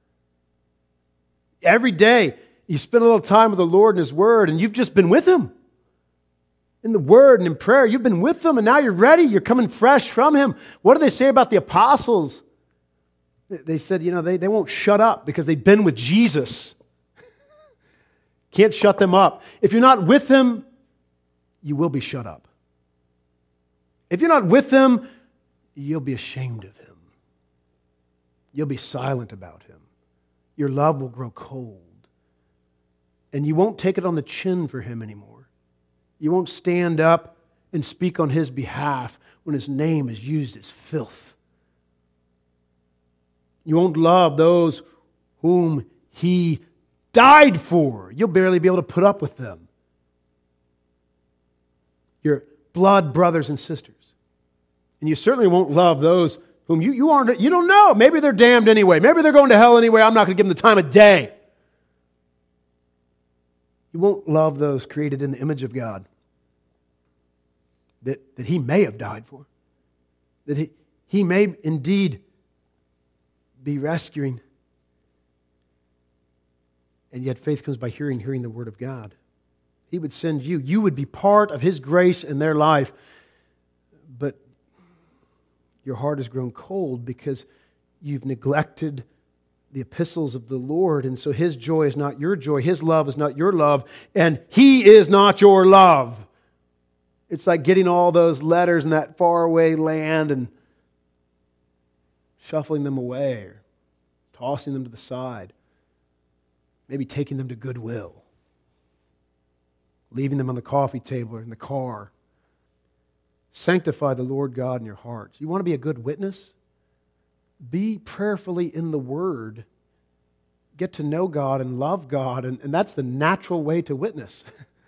Every day, you spend a little time with the Lord and His Word, and you've just been with Him. In the Word and in prayer, you've been with Him, and now you're ready. You're coming fresh from Him. What do they say about the apostles? They said, you know, they, they won't shut up because they've been with Jesus. Can't shut them up. If you're not with Him, you will be shut up. If you're not with Him, you'll be ashamed of Him. You'll be silent about Him. Your love will grow cold. And you won't take it on the chin for Him anymore. You won't stand up and speak on His behalf when His name is used as filth. You won't love those whom He died for. You'll barely be able to put up with them. Your blood brothers and sisters. And you certainly won't love those whom you, you aren't, you don't know. Maybe they're damned anyway. Maybe they're going to hell anyway. I'm not going to give them the time of day. You won't love those created in the image of God that, that He may have died for. That He, he may indeed be rescuing. And yet faith comes by hearing, hearing the Word of God. He would send you. You would be part of His grace in their life. But your heart has grown cold because you've neglected the epistles of the Lord. And so His joy is not your joy. His love is not your love. And He is not your love. It's like getting all those letters in that faraway land and shuffling them away or tossing them to the side. Maybe taking them to Goodwill. Leaving them on the coffee table or in the car. Sanctify the Lord God in your hearts. You want to be a good witness? Be prayerfully in the Word. Get to know God and love God, and, and that's the natural way to witness.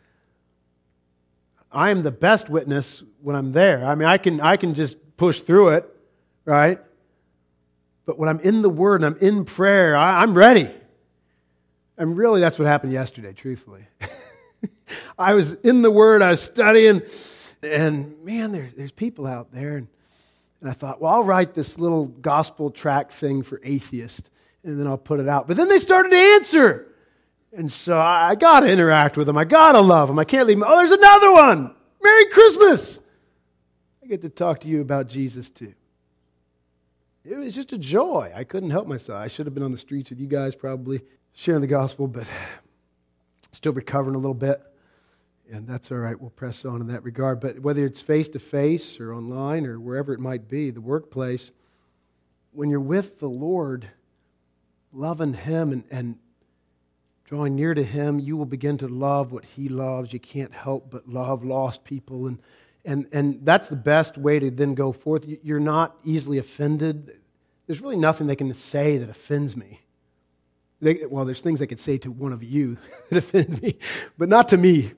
I am the best witness when I'm there. I mean, I can I can just push through it, right? But when I'm in the Word and I'm in prayer, I, I'm ready. And really, that's what happened yesterday, truthfully. I was in the Word, I was studying, and man, there, there's people out there. And, and I thought, well, I'll write this little gospel tract thing for atheists, and then I'll put it out. But then they started to answer. And so I, I got to interact with them. I got to love them. I can't leave them. Oh, there's another one. Merry Christmas. I get to talk to you about Jesus too. It was just a joy. I couldn't help myself. I should have been on the streets with you guys probably sharing the gospel, but still recovering a little bit. And that's all right. We'll press on in that regard. But whether it's face-to-face or online or wherever it might be, the workplace, when you're with the Lord, loving Him and, and drawing near to Him, you will begin to love what He loves. You can't help but love lost people. And, and, and that's the best way to then go forth. You're not easily offended. There's really nothing they can say that offends me. They, well, there's things I could say to one of you that offend me, but not to me.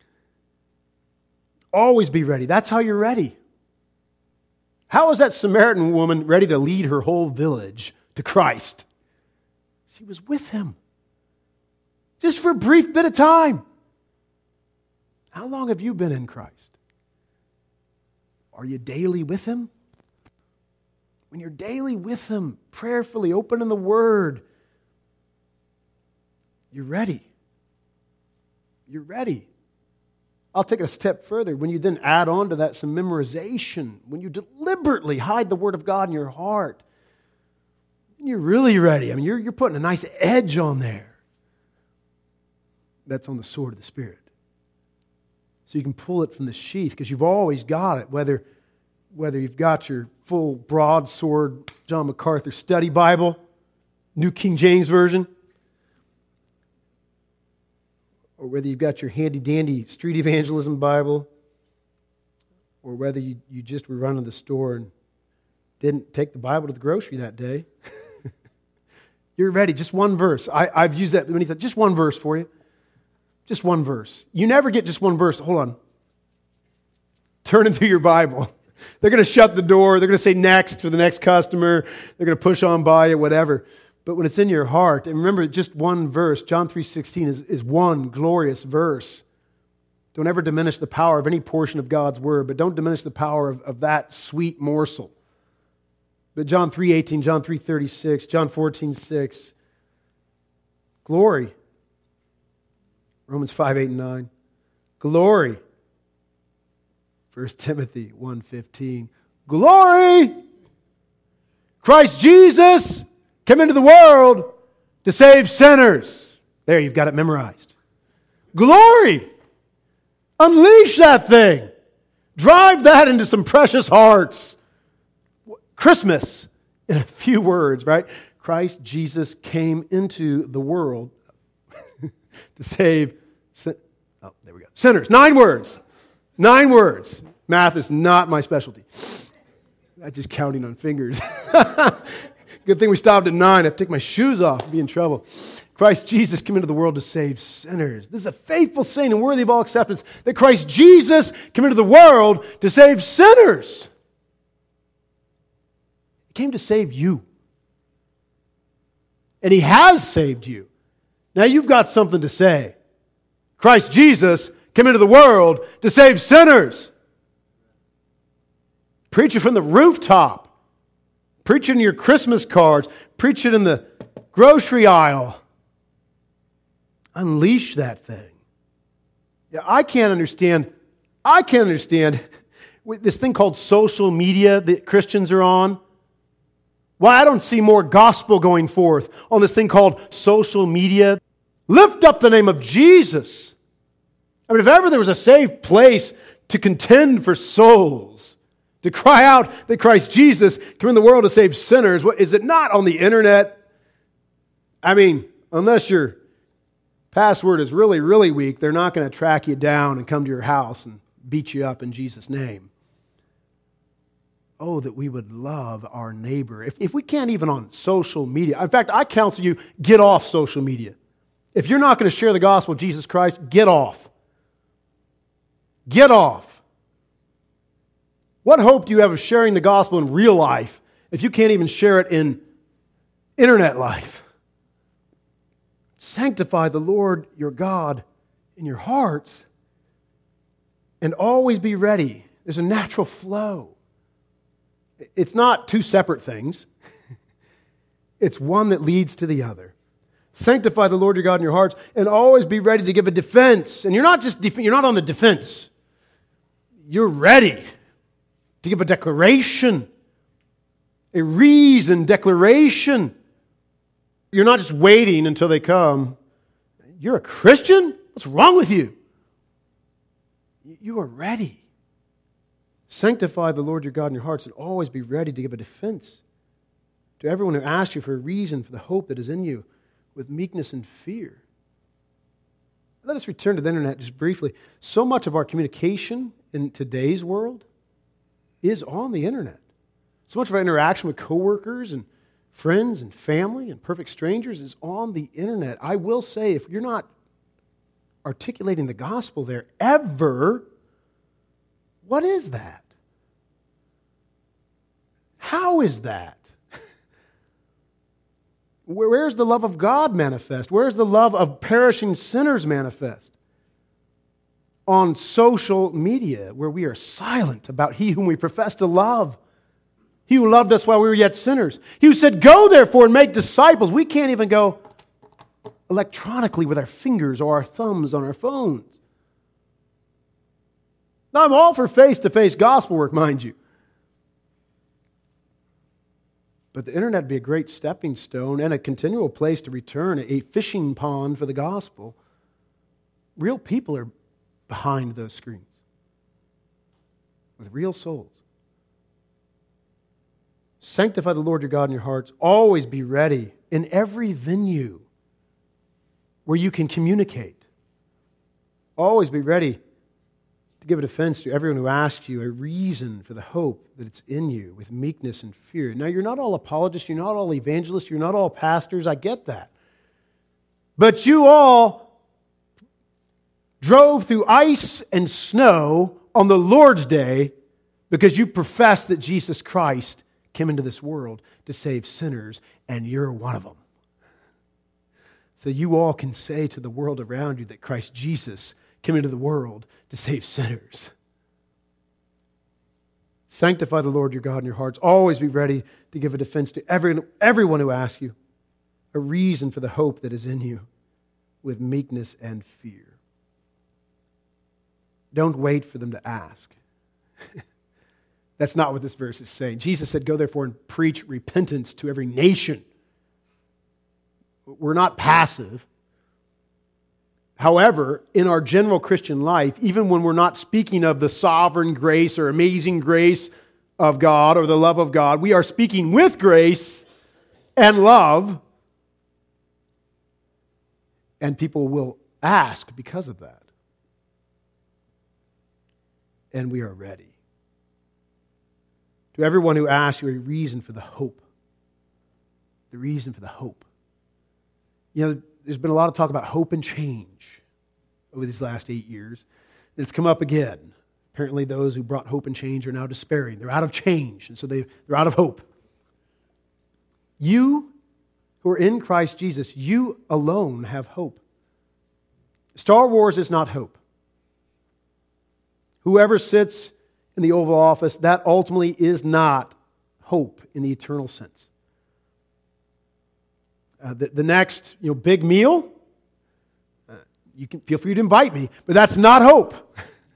Always be ready. That's how you're ready. How was that Samaritan woman ready to lead her whole village to Christ? She was with Him. Just for a brief bit of time. How long have you been in Christ? Are you daily with Him? When you're daily with Him, prayerfully opening the Word, you're ready. You're ready. I'll take it a step further. When you then add on to that some memorization, when you deliberately hide the Word of God in your heart, then you're really ready. I mean, you're, you're putting a nice edge on there. That's on the sword of the Spirit. So you can pull it from the sheath because you've always got it, whether, whether you've got your full broadsword John MacArthur study Bible, New King James Version, or whether you've got your handy-dandy street evangelism Bible, or whether you, you just were running the store and didn't take the Bible to the grocery that day, you're ready. Just one verse. I, I've used that many times. Just one verse for you. Just one verse. You never get just one verse. Hold on. Turn it through your Bible. They're going to shut the door. They're going to say next for the next customer. They're going to push on by you, whatever. But when it's in your heart, and remember, just one verse, John three sixteen is, is one glorious verse. Don't ever diminish the power of any portion of God's Word, but don't diminish the power of, of that sweet morsel. But John three eighteen, John three thirty-six, John fourteen six, glory. Romans five, eight, and nine, glory. First Timothy one fifteen, glory. Christ Jesus came into the world to save sinners. There, you've got it memorized. Glory. Unleash that thing. Drive that into some precious hearts. Christmas, in a few words, right? Christ Jesus came into the world to save sin- oh, there we go. Sinners. Nine words. Nine words. Math is not my specialty. I'm just counting on fingers. Good thing we stopped at nine. I have to take my shoes off and be in trouble. Christ Jesus came into the world to save sinners. This is a faithful saying and worthy of all acceptance, that Christ Jesus came into the world to save sinners. He came to save you. And He has saved you. Now you've got something to say. Christ Jesus came into the world to save sinners. Preach it from the rooftop. Preach it in your Christmas cards. Preach it in the grocery aisle. Unleash that thing. Yeah, I can't understand, I can't understand this thing called social media that Christians are on. Why I don't see more gospel going forth on this thing called social media. Lift up the name of Jesus. I mean, if ever there was a safe place to contend for souls, to cry out that Christ Jesus came in the world to save sinners, what, is it not on the internet? I mean, unless your password is really, really weak, they're not going to track you down and come to your house and beat you up in Jesus' name. Oh, that we would love our neighbor. If, if we can't even on social media. In fact, I counsel you, get off social media. If you're not going to share the gospel of Jesus Christ, get off. Get off. What hope do you have of sharing the gospel in real life if you can't even share it in internet life? Sanctify the Lord your God in your hearts and always be ready. There's a natural flow. It's not two separate things. It's one that leads to the other. Sanctify the Lord your God in your hearts and always be ready to give a defense. And you're not just def- you're not on the defense. You're ready to give a declaration, a reasoned declaration. You're not just waiting until they come. You're a Christian? What's wrong with you? You are ready. Sanctify the Lord your God in your hearts and always be ready to give a defense to everyone who asks you for a reason for the hope that is in you with meekness and fear. Let us return to the internet just briefly. So much of our communication in today's world is on the internet. So much of our interaction with coworkers and friends and family and perfect strangers is on the internet. I will say, if you're not articulating the gospel there ever, what is that? How is that? Where's the love of God manifest? Where's the love of perishing sinners manifest? On social media, where we are silent about He whom we profess to love. He who loved us while we were yet sinners. He who said, go therefore and make disciples. We can't even go electronically with our fingers or our thumbs on our phones. Now, I'm all for face-to-face gospel work, mind you. But the internet would be a great stepping stone and a continual place to return, a fishing pond for the gospel. Real people are behind those screens with real souls. Sanctify the Lord your God in your hearts. Always be ready in every venue where you can communicate. Always be ready to give a defense to everyone who asks you a reason for the hope that it's in you with meekness and fear. Now, you're not all apologists, you're not all evangelists, you're not all pastors, I get that. But you all drove through ice and snow on the Lord's Day because you profess that Jesus Christ came into this world to save sinners, and you're one of them. So you all can say to the world around you that Christ Jesus came into the world to save sinners. Sanctify the Lord your God in your hearts. Always be ready to give a defense to everyone, everyone who asks you a reason for the hope that is in you with meekness and fear. Don't wait for them to ask. That's not what this verse is saying. Jesus said, go therefore and preach repentance to every nation. We're not passive. However, in our general Christian life, even when we're not speaking of the sovereign grace or amazing grace of God or the love of God, we are speaking with grace and love, and people will ask because of that. And we are ready. To everyone who asks you a reason for the hope, the reason for the hope. You know, there's been a lot of talk about hope and change over these last eight years. And it's come up again. Apparently those who brought hope and change are now despairing. They're out of change, and so they, they're out of hope. You who are in Christ Jesus, you alone have hope. Star Wars is not hope. Whoever sits in the Oval Office, that ultimately is not hope in the eternal sense. Uh, the, the next you know, big meal, uh, you can feel free to invite me, but that's not hope.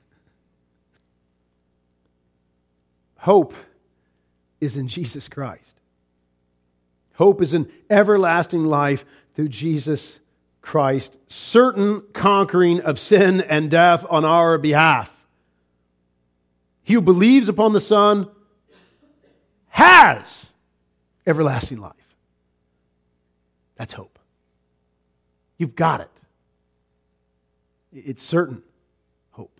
Hope is in Jesus Christ. Hope is in everlasting life through Jesus Christ, certain conquering of sin and death on our behalf. He who believes upon the Son has everlasting life. That's hope. You've got it. It's certain hope.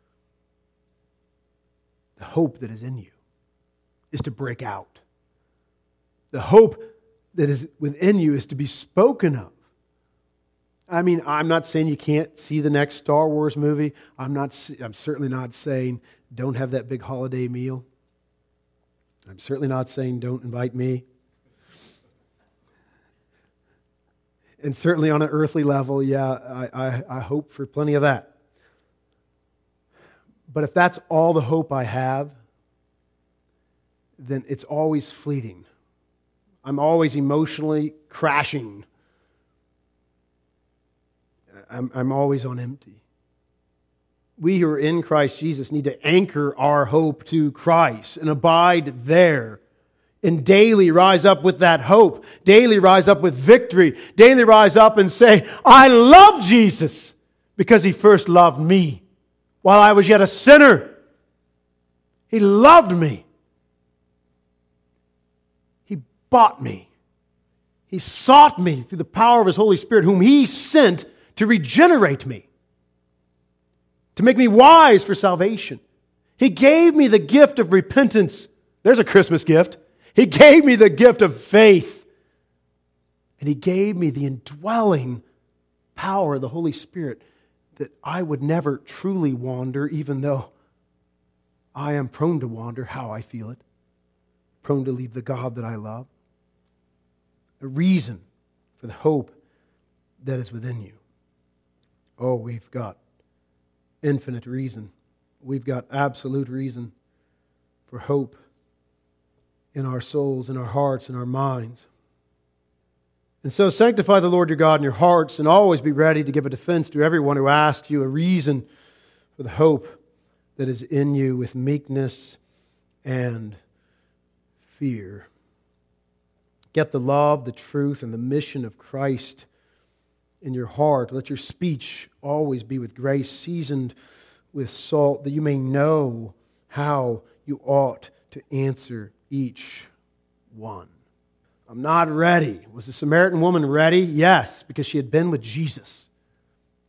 The hope that is in you is to break out. The hope that is within you is to be spoken of. I mean, I'm not saying you can't see the next Star Wars movie. I'm not. I'm certainly not saying don't have that big holiday meal. I'm certainly not saying don't invite me. And certainly on an earthly level, yeah, I, I, I hope for plenty of that. But if that's all the hope I have, then it's always fleeting. I'm always emotionally crashing. I'm, I'm always on empty. We who are in Christ Jesus need to anchor our hope to Christ and abide there. And daily rise up with that hope. Daily rise up with victory. Daily rise up and say, I love Jesus because He first loved me while I was yet a sinner. He loved me. He bought me. He sought me through the power of His Holy Spirit, whom He sent to regenerate me, to make me wise for salvation. He gave me the gift of repentance. There's a Christmas gift. He gave me the gift of faith. And He gave me the indwelling power of the Holy Spirit that I would never truly wander, even though I am prone to wander how I feel it, prone to leave the God that I love. A reason for the hope that is within you. Oh, we've got infinite reason. We've got absolute reason for hope in our souls, in our hearts, in our minds. And so sanctify the Lord your God in your hearts, and always be ready to give a defense to everyone who asks you a reason for the hope that is in you with meekness and fear. Get the love, the truth, and the mission of Christ in your heart. Let your speech always be with grace, seasoned with salt, that you may know how you ought to answer each one. I'm not ready. Was the Samaritan woman ready? Yes, because she had been with Jesus.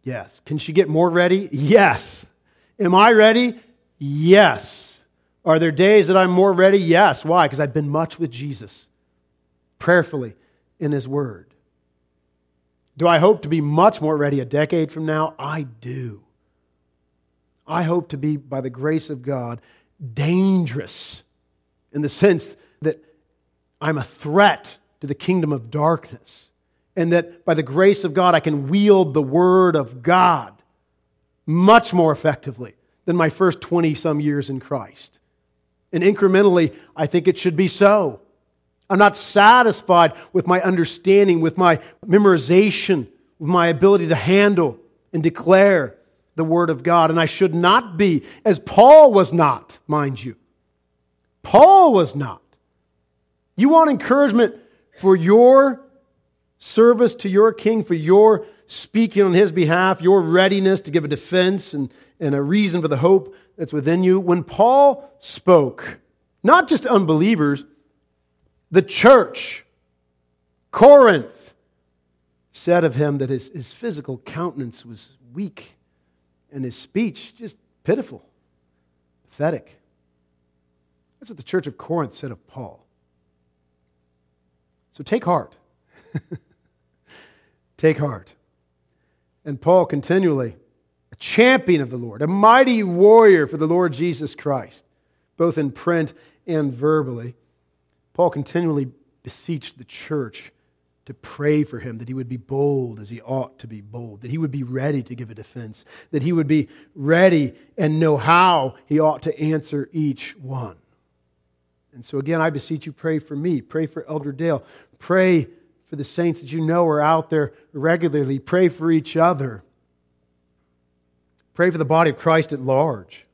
Yes. Can she get more ready? Yes. Am I ready? Yes. Are there days that I'm more ready? Yes. Why? Because I've been much with Jesus, prayerfully in His Word. Do I hope to be much more ready a decade from now? I do. I hope to be, by the grace of God, dangerous in the sense that I'm a threat to the kingdom of darkness, and that by the grace of God I can wield the Word of God much more effectively than my first twenty-some years in Christ. And incrementally, I think it should be so. I'm not satisfied with my understanding, with my memorization, with my ability to handle and declare the Word of God. And I should not be, as Paul was not, mind you. Paul was not. You want encouragement for your service to your King, for your speaking on His behalf, your readiness to give a defense and, and a reason for the hope that's within you. When Paul spoke, not just to unbelievers, the church, Corinth, said of him that his, his physical countenance was weak and his speech just pitiful, pathetic. That's what the church of Corinth said of Paul. So take heart. Take heart. And Paul continually, a champion of the Lord, a mighty warrior for the Lord Jesus Christ, both in print and verbally, Paul continually beseeched the church to pray for him, that he would be bold as he ought to be bold, that he would be ready to give a defense, that he would be ready and know how he ought to answer each one. And so again, I beseech you, pray for me, pray for Elder Dale, pray for the saints that you know are out there regularly, pray for each other, pray for the body of Christ at large,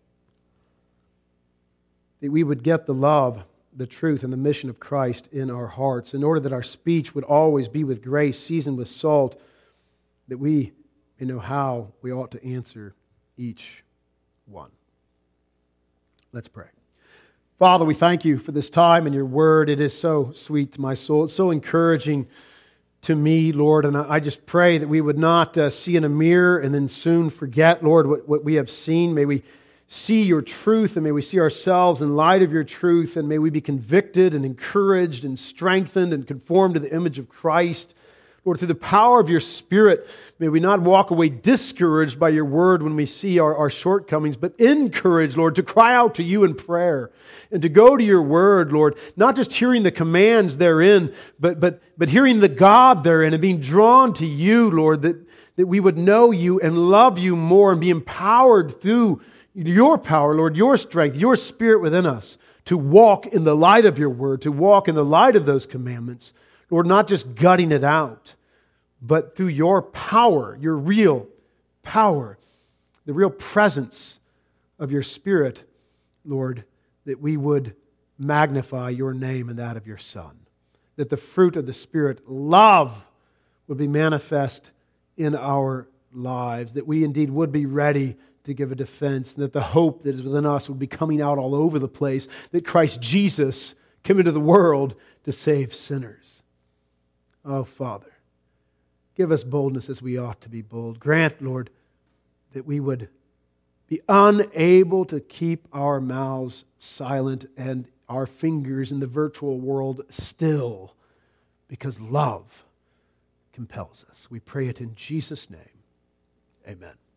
that we would get the love, the truth, and the mission of Christ in our hearts, in order that our speech would always be with grace, seasoned with salt, that we may know how we ought to answer each one. Let's pray. Father, we thank you for this time and your word. It is so sweet to my soul. It's so encouraging to me, Lord, and I just pray that we would not uh, see in a mirror and then soon forget, Lord, what, what we have seen. May we see your truth, and may we see ourselves in light of your truth, and may we be convicted and encouraged and strengthened and conformed to the image of Christ. Lord, through the power of your Spirit, may we not walk away discouraged by your word when we see our, our shortcomings, but encouraged, Lord, to cry out to you in prayer and to go to your word, Lord, not just hearing the commands therein, but, but, but hearing the God therein and being drawn to you, Lord, that, that we would know you and love you more and be empowered through your power, Lord, your strength, your Spirit within us to walk in the light of your word, to walk in the light of those commandments. Lord, not just gutting it out, but through your power, your real power, the real presence of your Spirit, Lord, that we would magnify your name and that of your Son. That the fruit of the Spirit, love, would be manifest in our lives. That we indeed would be ready to give a defense, and that the hope that is within us would be coming out all over the place, that Christ Jesus came into the world to save sinners. Oh, Father, give us boldness as we ought to be bold. Grant, Lord, that we would be unable to keep our mouths silent and our fingers in the virtual world still, because love compels us. We pray it in Jesus' name. Amen.